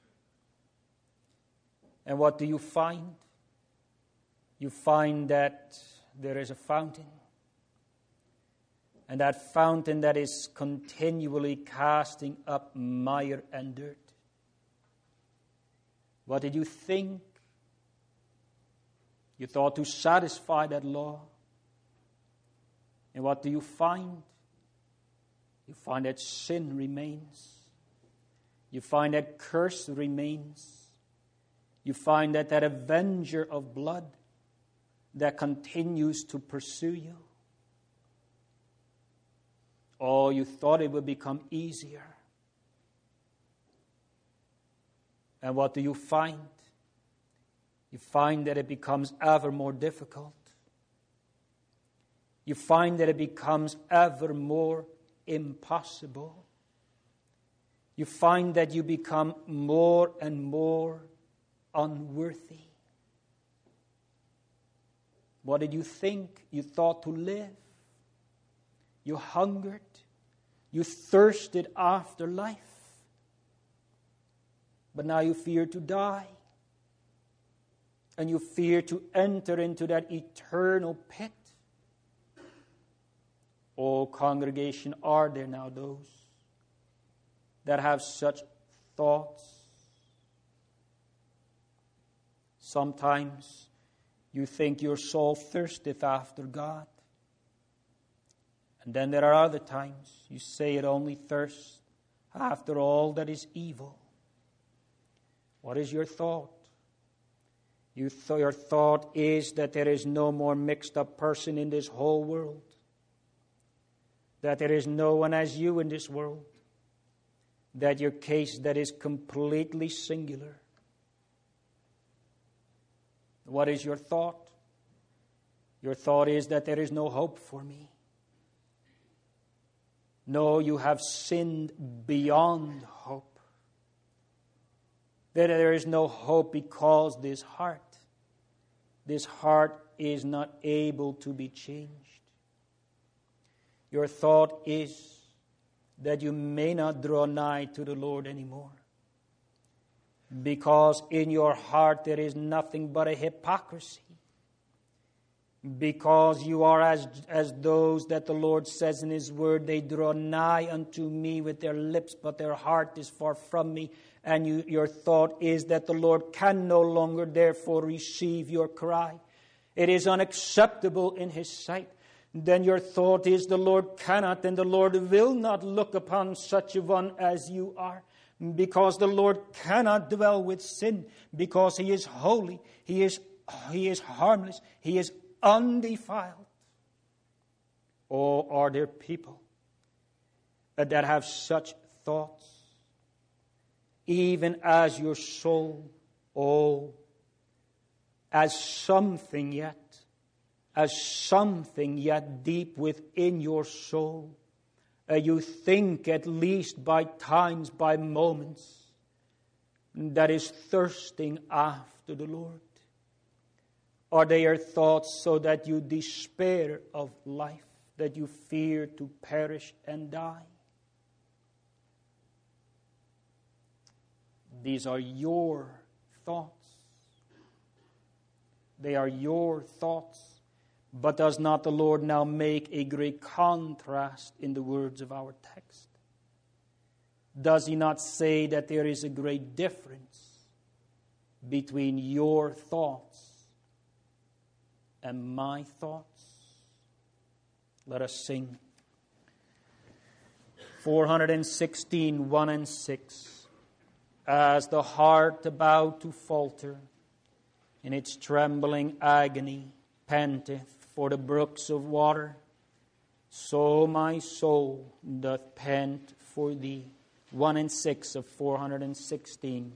And what do you find? You find that there is a fountain. And that fountain that is continually casting up mire and dirt. What did you think? You thought to satisfy that law. And what do you find? You find that sin remains. You find that curse remains. You find that avenger of blood that continues to pursue you. Oh, you thought it would become easier. And what do you find? You find that it becomes ever more difficult. You find that it becomes ever more impossible. You find that you become more and more unworthy. What did you think? You thought to live. You hungered. You thirsted after life. But now you fear to die. And you fear to enter into that eternal pit. Oh, congregation, are there now those that have such thoughts? Sometimes you think your soul thirsteth after God. And then there are other times you say it only thirsts after all that is evil. What is your thought? Your thought is that there is no more mixed up person in this whole world. That there is no one as you in this world. That your case that is completely singular. What is your thought? Your thought is that there is no hope for me. No, you have sinned beyond hope. That there is no hope because this heart is not able to be changed. Your thought is that you may not draw nigh to the Lord anymore. Because in your heart there is nothing but a hypocrisy. Because you are as those that the Lord says in His Word, they draw nigh unto me with their lips, but their heart is far from me. And your thought is that the Lord can no longer therefore receive your cry. It is unacceptable in His sight. Then your thought is the Lord cannot and the Lord will not look upon such a one as you are. Because the Lord cannot dwell with sin. Because He is holy. He is harmless. He is undefiled. Or are there people that have such thoughts? Even as your soul, as something yet deep within your soul, you think at least by times, by moments, that is thirsting after the Lord? Are they your thoughts so that you despair of life, that you fear to perish and die? These are your thoughts. They are your thoughts. But does not the Lord now make a great contrast in the words of our text? Does he not say that there is a great difference between your thoughts and my thoughts? Let us sing 416, 1 and 6. As the heart about to falter in its trembling agony panteth for the brooks of water, so my soul doth pant for thee. 1 and 6 of 416.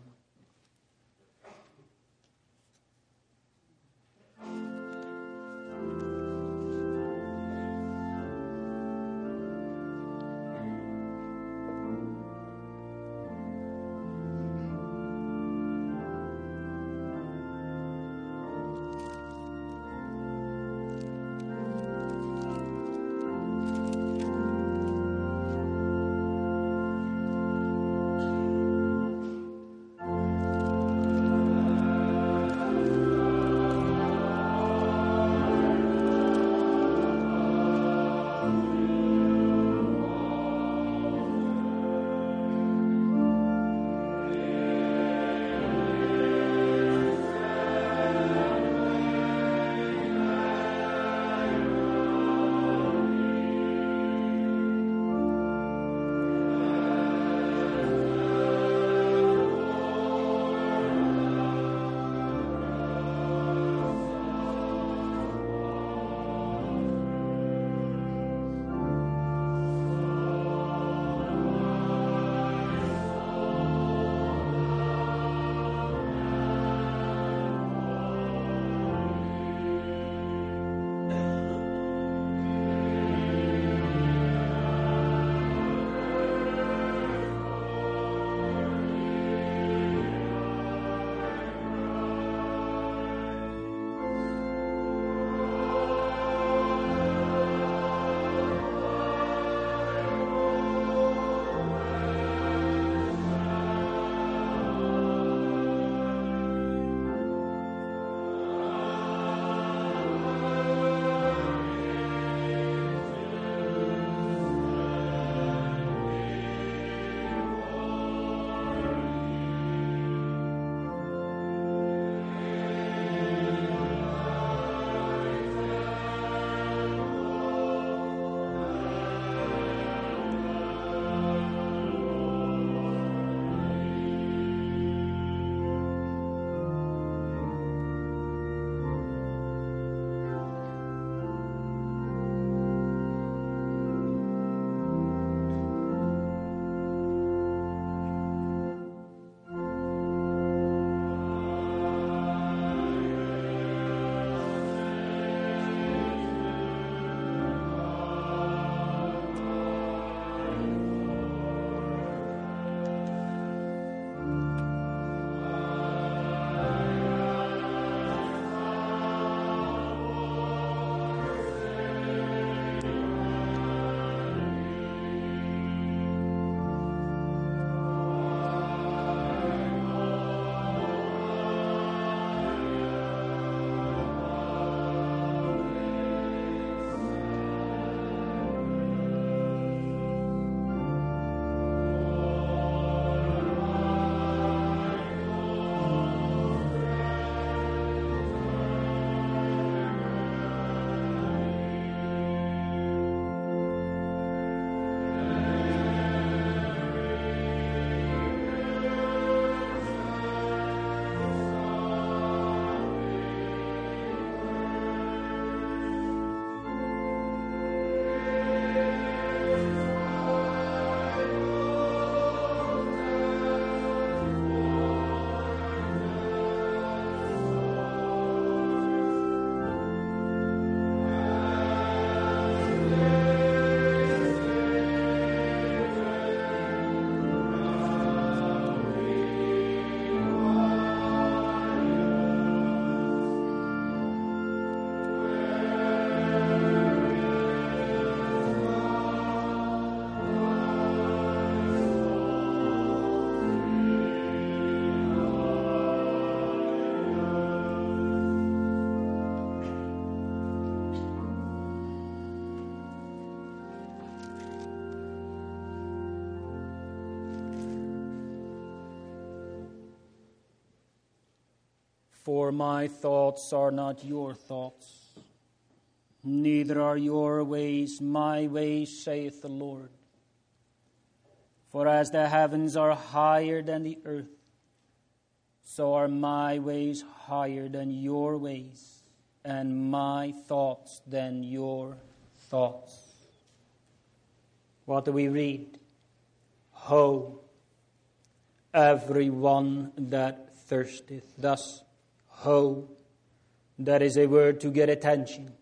For my thoughts are not your thoughts, neither are your ways my ways, saith the Lord. For as the heavens are higher than the earth, so are my ways higher than your ways, and my thoughts than your thoughts. What do we read? Ho, every one that thirsteth. Thus, ho, that is a word to get attention.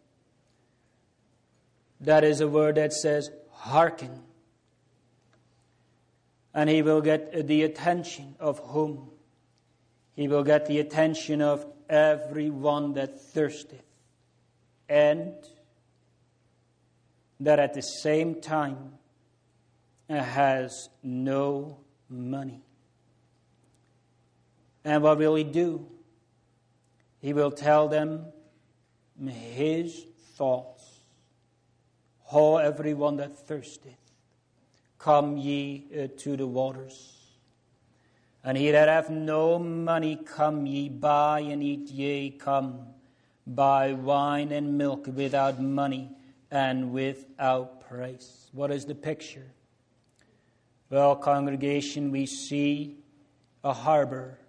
That is a word that says, hearken. And he will get the attention of whom? He will get the attention of every one that thirsteth. And that at the same time has no money. And what will he do? He will tell them his thoughts. Ho, every one that thirsteth, come ye to the waters. And he that hath no money, come ye, buy and eat, yea, come, buy wine and milk without money and without price. What is the picture? Well, congregation, we see a harbor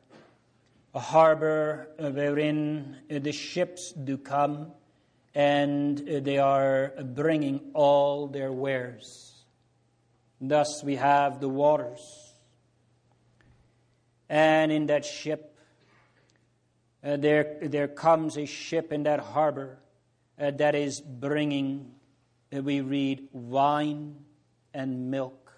wherein the ships do come, and they are bringing all their wares. Thus we have the waters. And in that ship, there comes a ship in that harbor that is bringing, we read, wine and milk.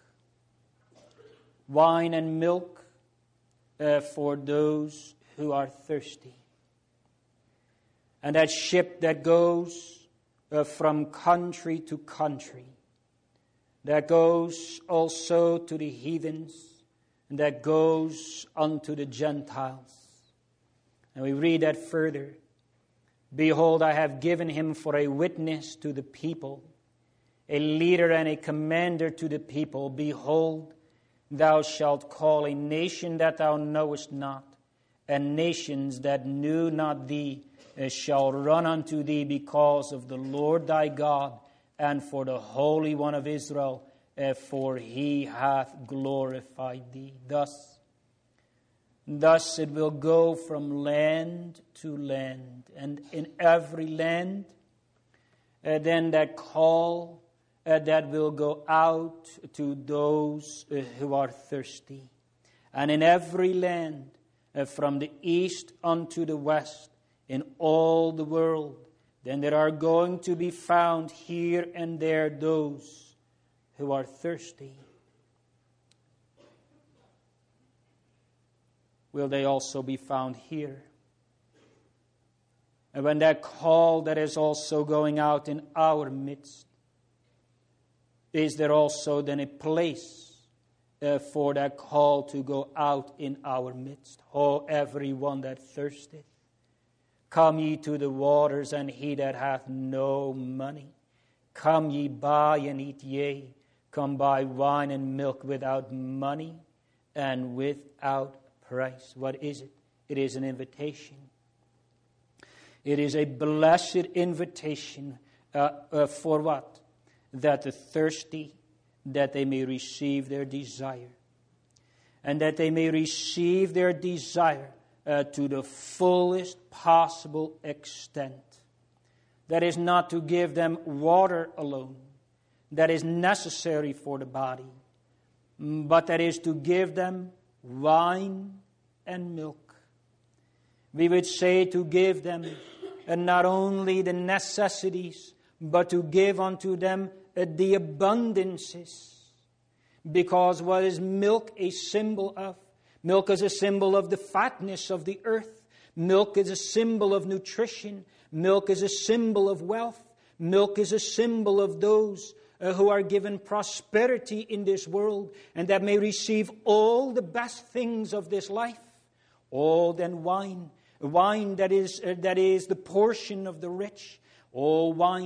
Wine and milk for those who are thirsty. And that ship that goes from country to country, that goes also to the heathens, and that goes unto the Gentiles. And we read that further. Behold, I have given him for a witness to the people, a leader and a commander to the people. Behold, thou shalt call a nation that thou knowest not, and nations that knew not thee shall run unto thee because of the Lord thy God and for the Holy One of Israel, for he hath glorified thee. Thus it will go from land to land, and in every land then that call that will go out to those who are thirsty. And in every land, from the east unto the west, in all the world, then there are going to be found here and there those who are thirsty. Will they also be found here? And when that call that is also going out in our midst, is there also then a place for that call to go out in our midst? Oh, everyone that thirsteth, come ye to the waters, and he that hath no money, come ye, buy and eat, yea, come buy wine and milk without money and without price. What is it? It is an invitation. It is a blessed invitation for what? That the thirsty, that they may receive their desire. And that they may receive their desire to the fullest possible extent. That is not to give them water alone. That is necessary for the body. But that is to give them wine and milk. We would say to give them not only the necessities, but to give unto them the abundances. Because what is milk a symbol of? Milk is a symbol of the fatness of the earth. Milk is a symbol of nutrition. Milk is a symbol of wealth. Milk is a symbol of those who are given prosperity in this world and that may receive all the best things of this life. Oh, then wine. Wine that is the portion of the rich. Oh, wine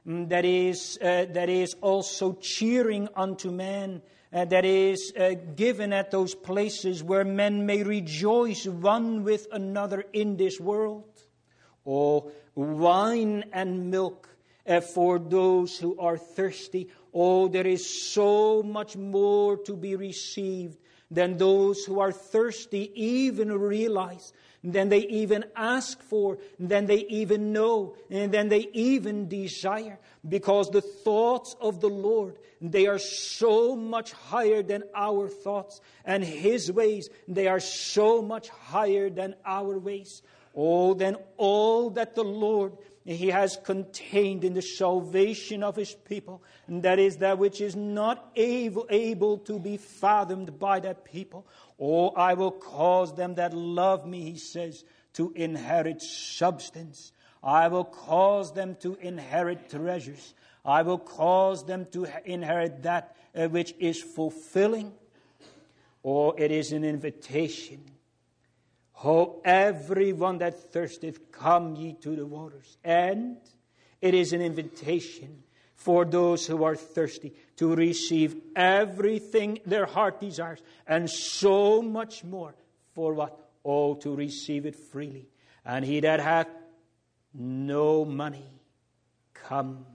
that is also cheering unto men, that is given at those places where men may rejoice one with another in this world. Oh, wine and milk for those who are thirsty. Oh, there is so much more to be received than those who are thirsty even realize, than they even ask for, than they even know, and than they even desire. Because the thoughts of the Lord, they are so much higher than our thoughts. And His ways, they are so much higher than our ways. Oh, then all that the Lord, He has contained in the salvation of His people, and that is that which is not able to be fathomed by that people. Oh, I will cause them that love me, He says, to inherit substance. I will cause them to inherit treasures. I will cause them to inherit that which is fulfilling. Oh, it is an invitation. Oh, everyone that thirsteth, come ye to the waters. And it is an invitation for those who are thirsty to receive everything their heart desires, and so much more. For what? Oh, to receive it freely. And he that hath no money, come,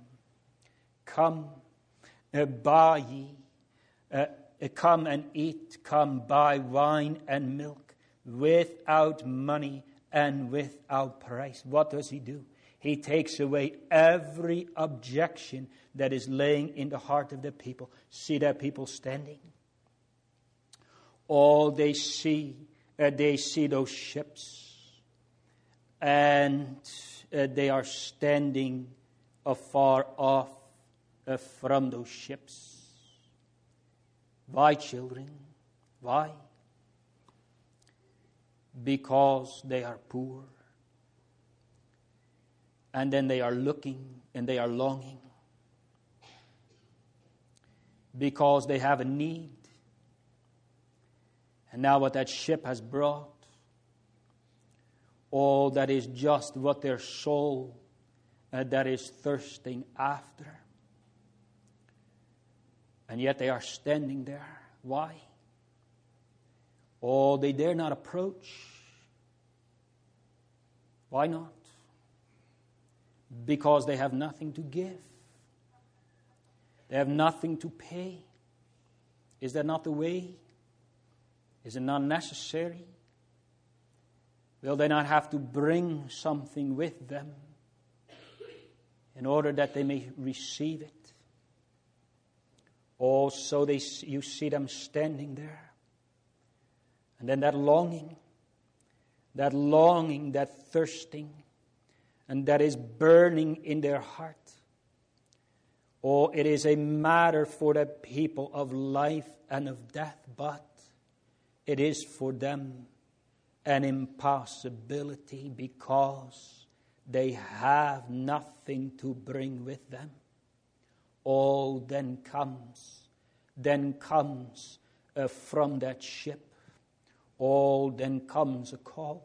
buy ye, come and eat, come buy wine and milk, without money and without price. What does he do? He takes away every objection that is laying in the heart of the people. See that people standing? All they see those ships, and they are standing afar off from those ships. Why, children? Why? Because they are poor. And then they are looking and they are longing. Because they have a need. And now what that ship has brought, all that is just what their soul that is thirsting after. And yet they are standing there. Why? Oh, they dare not approach. Why not? Because they have nothing to give. They have nothing to pay. Is that not the way? Is it not necessary? Will they not have to bring something with them in order that they may receive it? Oh, so you see them standing there. And then that longing, that thirsting, and that is burning in their heart. Oh, it is a matter for the people of life and of death, but it is for them an impossibility because they have nothing to bring with them. Oh, then comes from that ship, oh, then comes a call.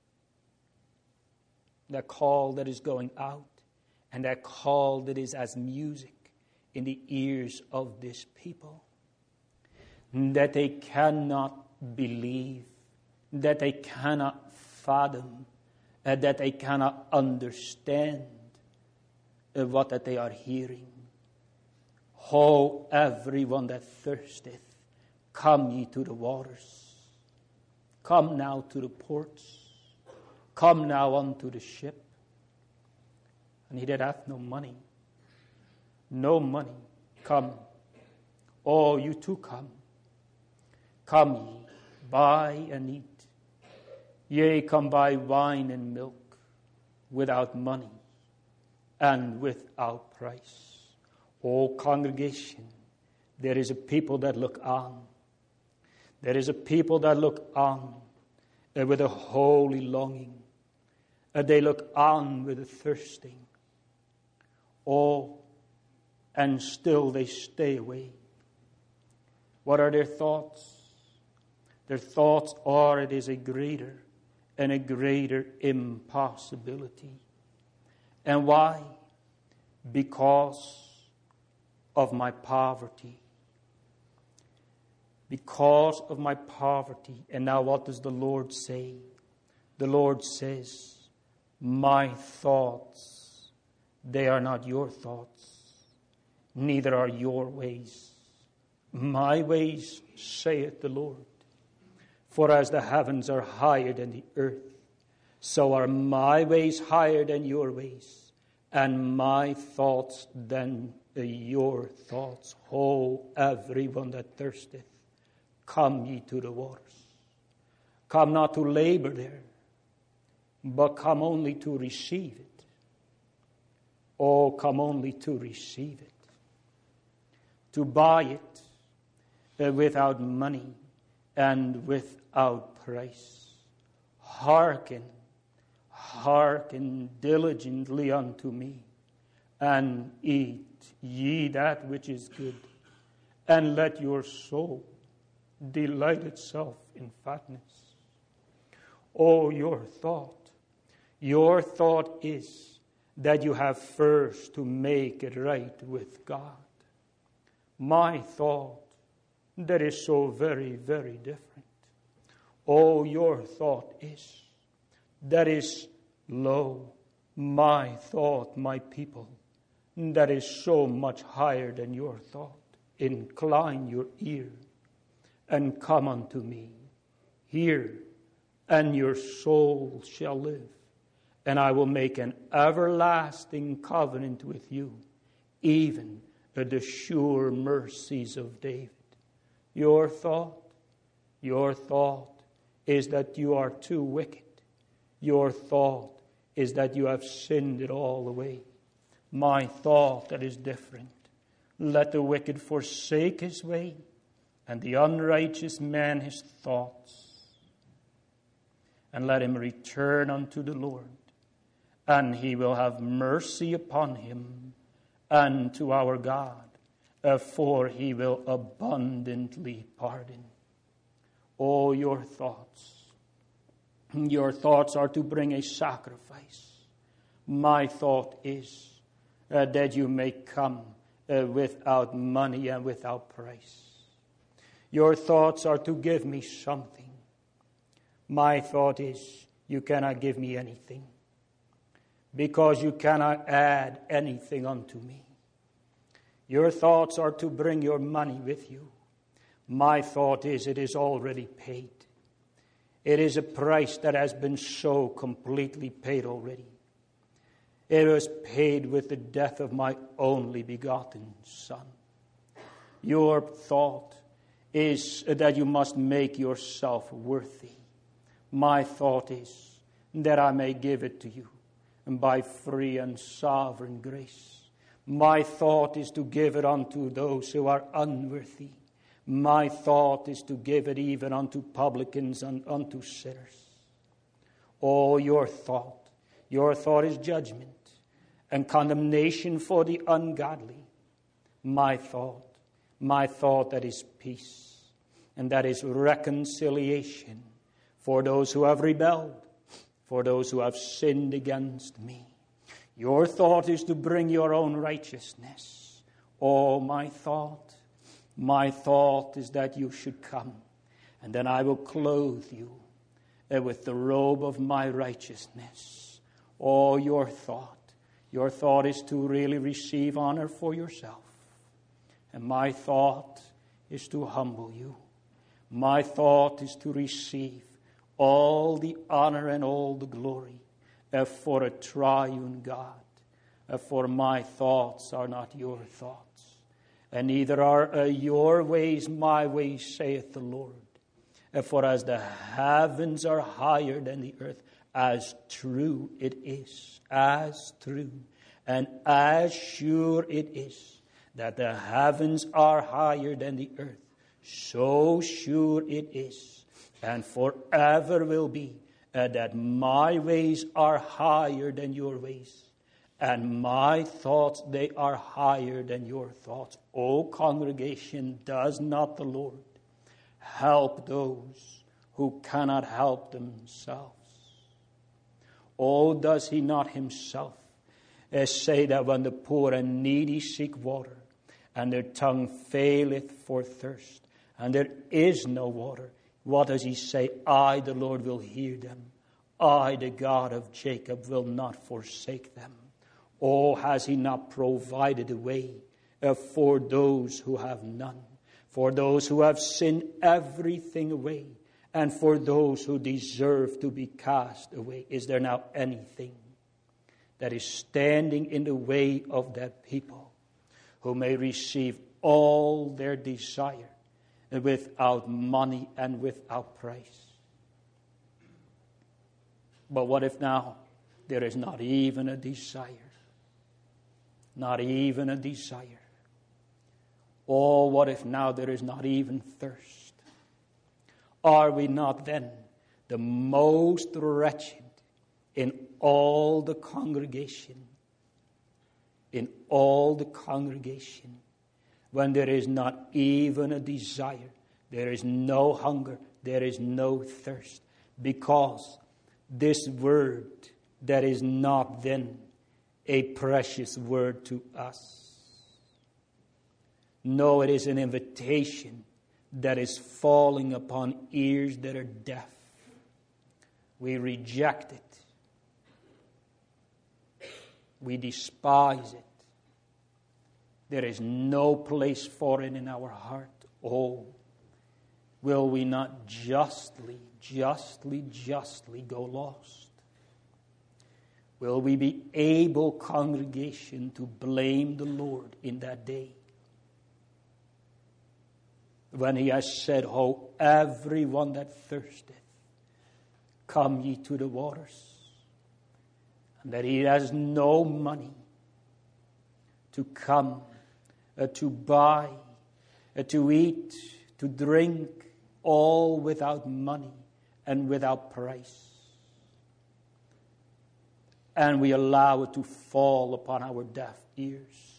That call that is going out, and that call that is as music in the ears of this people, that they cannot believe, that they cannot fathom, that they cannot understand what that they are hearing. Oh, everyone that thirsteth, come ye to the waters. Come now to the ports. Come now unto the ship. And he that hath no money, come. Oh, you too come. Come ye, buy and eat. Yea, come buy wine and milk without money and without price. Oh, congregation, there is a people that look on. There is a people that look on with a holy longing. They look on with a thirsting. Oh, and still they stay away. What are their thoughts? Their thoughts are it is a greater and a greater impossibility. And why? because of my poverty. Because of my poverty. And now what does the Lord say? The Lord says, my thoughts, they are not your thoughts, neither are your ways. My ways, saith the Lord. For as the heavens are higher than the earth, so are my ways higher than your ways, and my thoughts than your thoughts. Oh, everyone that thirsteth, come ye to the waters. Come not to labor there, but come only to receive it. Oh, come only to receive it. To buy it without money and without price. Hearken, hearken diligently unto me, and eat ye that which is good, and let your soul delight itself in fatness. Oh, your thought is that you have first to make it right with God. My thought, that is so very, very different. Oh, your thought is, that is low. My thought, my people, that is so much higher than your thought. Incline your ear and come unto me. Hear, and your soul shall live. And I will make an everlasting covenant with you, even the sure mercies of David. Your thought is that you are too wicked. Your thought is that you have sinned it all away. My thought, that is different. Let the wicked forsake his way, and the unrighteous man his thoughts. And let him return unto the Lord, and he will have mercy upon him, and to our God, for he will abundantly pardon. Oh, your thoughts are to bring a sacrifice. My thought is that you may come without money and without price. Your thoughts are to give me something. My thought is you cannot give me anything, because you cannot add anything unto me. Your thoughts are to bring your money with you. My thought is it is already paid. It is a price that has been so completely paid already. It was paid with the death of my only begotten Son. Your thought is that you must make yourself worthy. My thought is that I may give it to you by free and sovereign grace. My thought is to give it unto those who are unworthy. My thought is to give it even unto publicans and unto sinners. Oh, your thought is judgment and condemnation for the ungodly. My thought that is peace, and that is reconciliation for those who have rebelled, for those who have sinned against me. Your thought is to bring your own righteousness. Oh, my thought is that you should come, and then I will clothe you with the robe of my righteousness. Oh, your thought is to really receive honor for yourself. And my thought is to humble you. My thought is to receive all the honor and all the glory for a triune God. For my thoughts are not your thoughts, and neither are your ways my ways, saith the Lord. For as the heavens are higher than the earth, as true it is, as true and as sure it is that the heavens are higher than the earth, so sure it is, and forever will be, that my ways are higher than your ways, and my thoughts, they are higher than your thoughts. O congregation, does not the Lord help those who cannot help themselves? Oh, does he not himself say that when the poor and needy seek water, and their tongue faileth for thirst, and there is no water, what does he say? I, the Lord, will hear them. I, the God of Jacob, will not forsake them. Oh, has he not provided a way for those who have none, for those who have sinned everything away, and for those who deserve to be cast away? Is there now anything that is standing in the way of that people who may receive all their desire without money and without price? But what if now there is not even a desire? Not even a desire. Oh, what if now there is not even thirst? Are we not then the most wretched in all the congregation? In all the congregation, when there is not even a desire, there is no hunger, there is no thirst, because this word that is not then a precious word to us. No, it is an invitation that is falling upon ears that are deaf. We reject it. We despise it. There is no place for it in our heart. Oh, will we not justly go lost? Will we be able, congregation, to blame the Lord in that day? When he has said, "Oh, everyone that thirsteth, come ye to the waters." And that he has no money to come, to buy, to eat, to drink, all without money and without price. And we allow it to fall upon our deaf ears.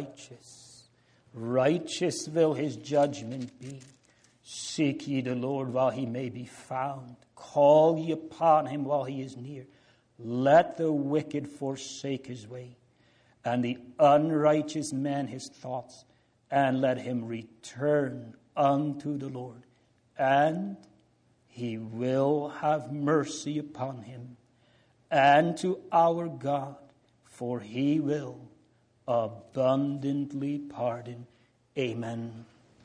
Righteous will his judgment be. Seek ye the Lord while he may be found. Call ye upon him while he is near. Let the wicked forsake his way, and the unrighteous man his thoughts, and let him return unto the Lord, and he will have mercy upon him, and to our God, for he will abundantly pardon. Amen.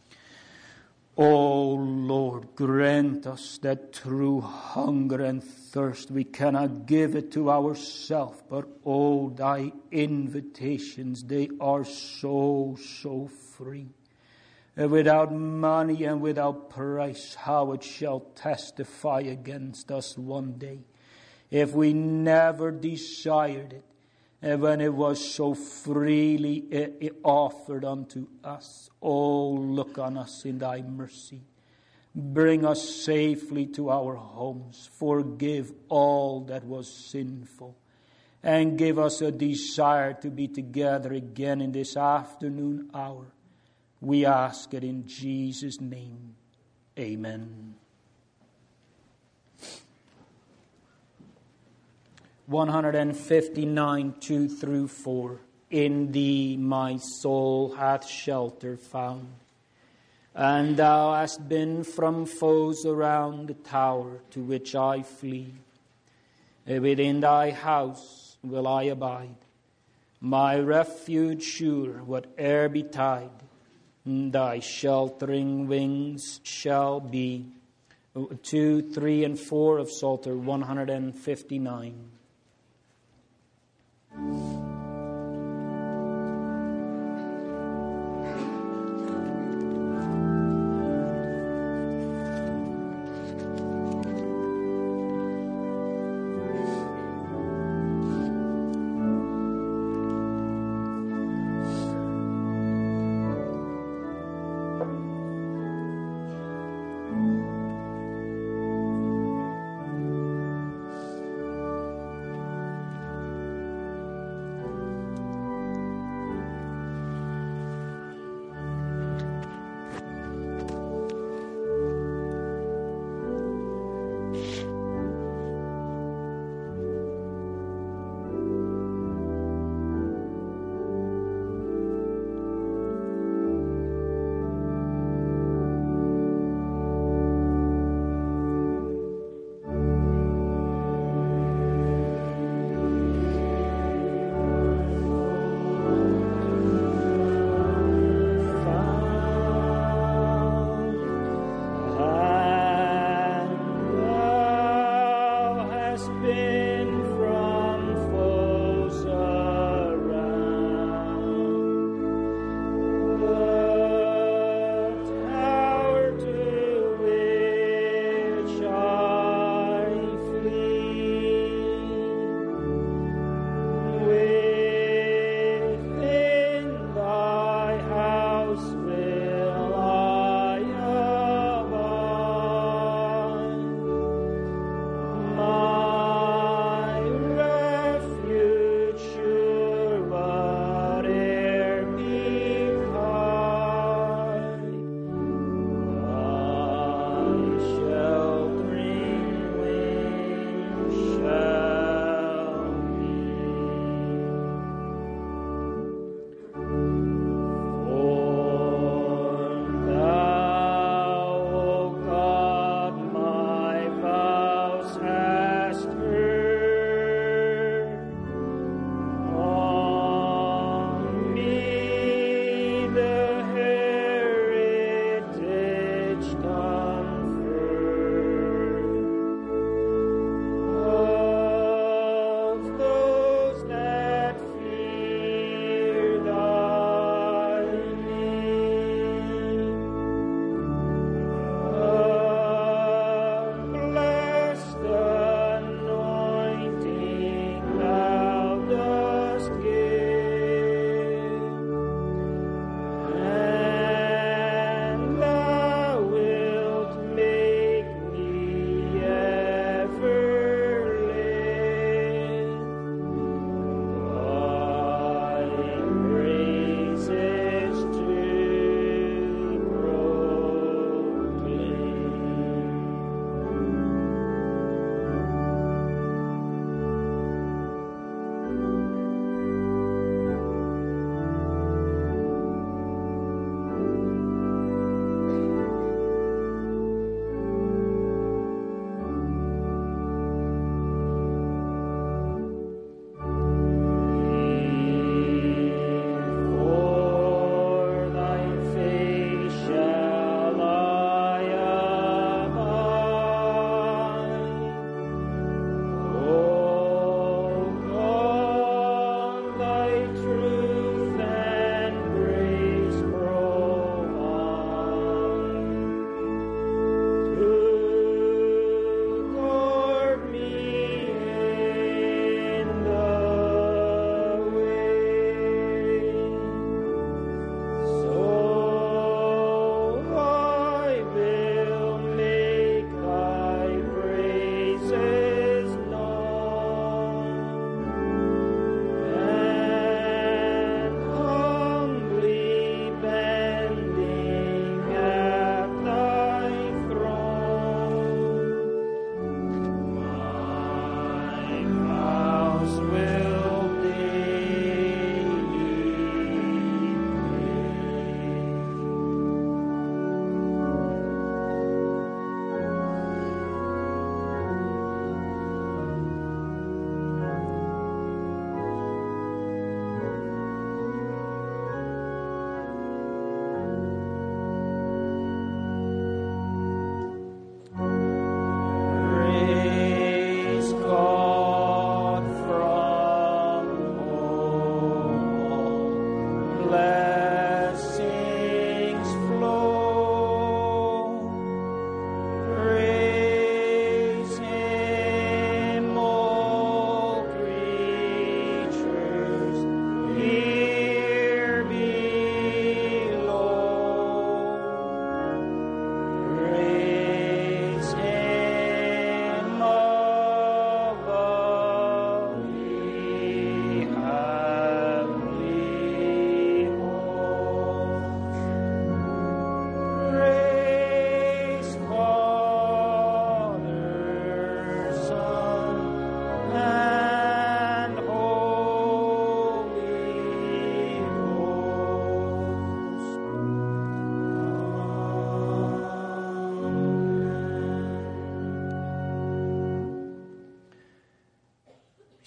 O Lord, grant us that through hunger and thirst we cannot give it to ourselves, but oh, thy invitations, they are so free. Without money and without price, how it shall testify against us one day, if we never desired it, and when it was so freely offered unto us. Oh, look on us in thy mercy. Bring us safely to our homes. Forgive all that was sinful. And give us a desire to be together again in this afternoon hour. We ask it in Jesus' name. Amen. 159, 2 through 4. In thee my soul hath shelter found, and thou hast been from foes around the tower to which I flee. Within thy house will I abide, my refuge sure, whate'er betide. Thy sheltering wings shall be. 2, 3, and 4 of Psalter 159.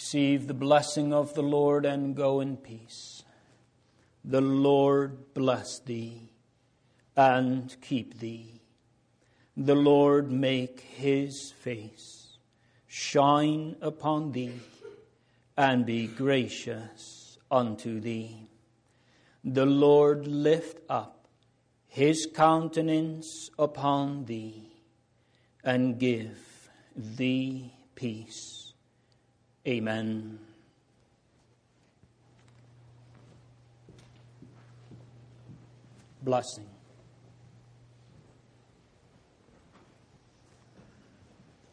Receive the blessing of the Lord and go in peace. The Lord bless thee and keep thee. The Lord make his face shine upon thee and be gracious unto thee. The Lord lift up his countenance upon thee and give thee peace. Amen. Blessing.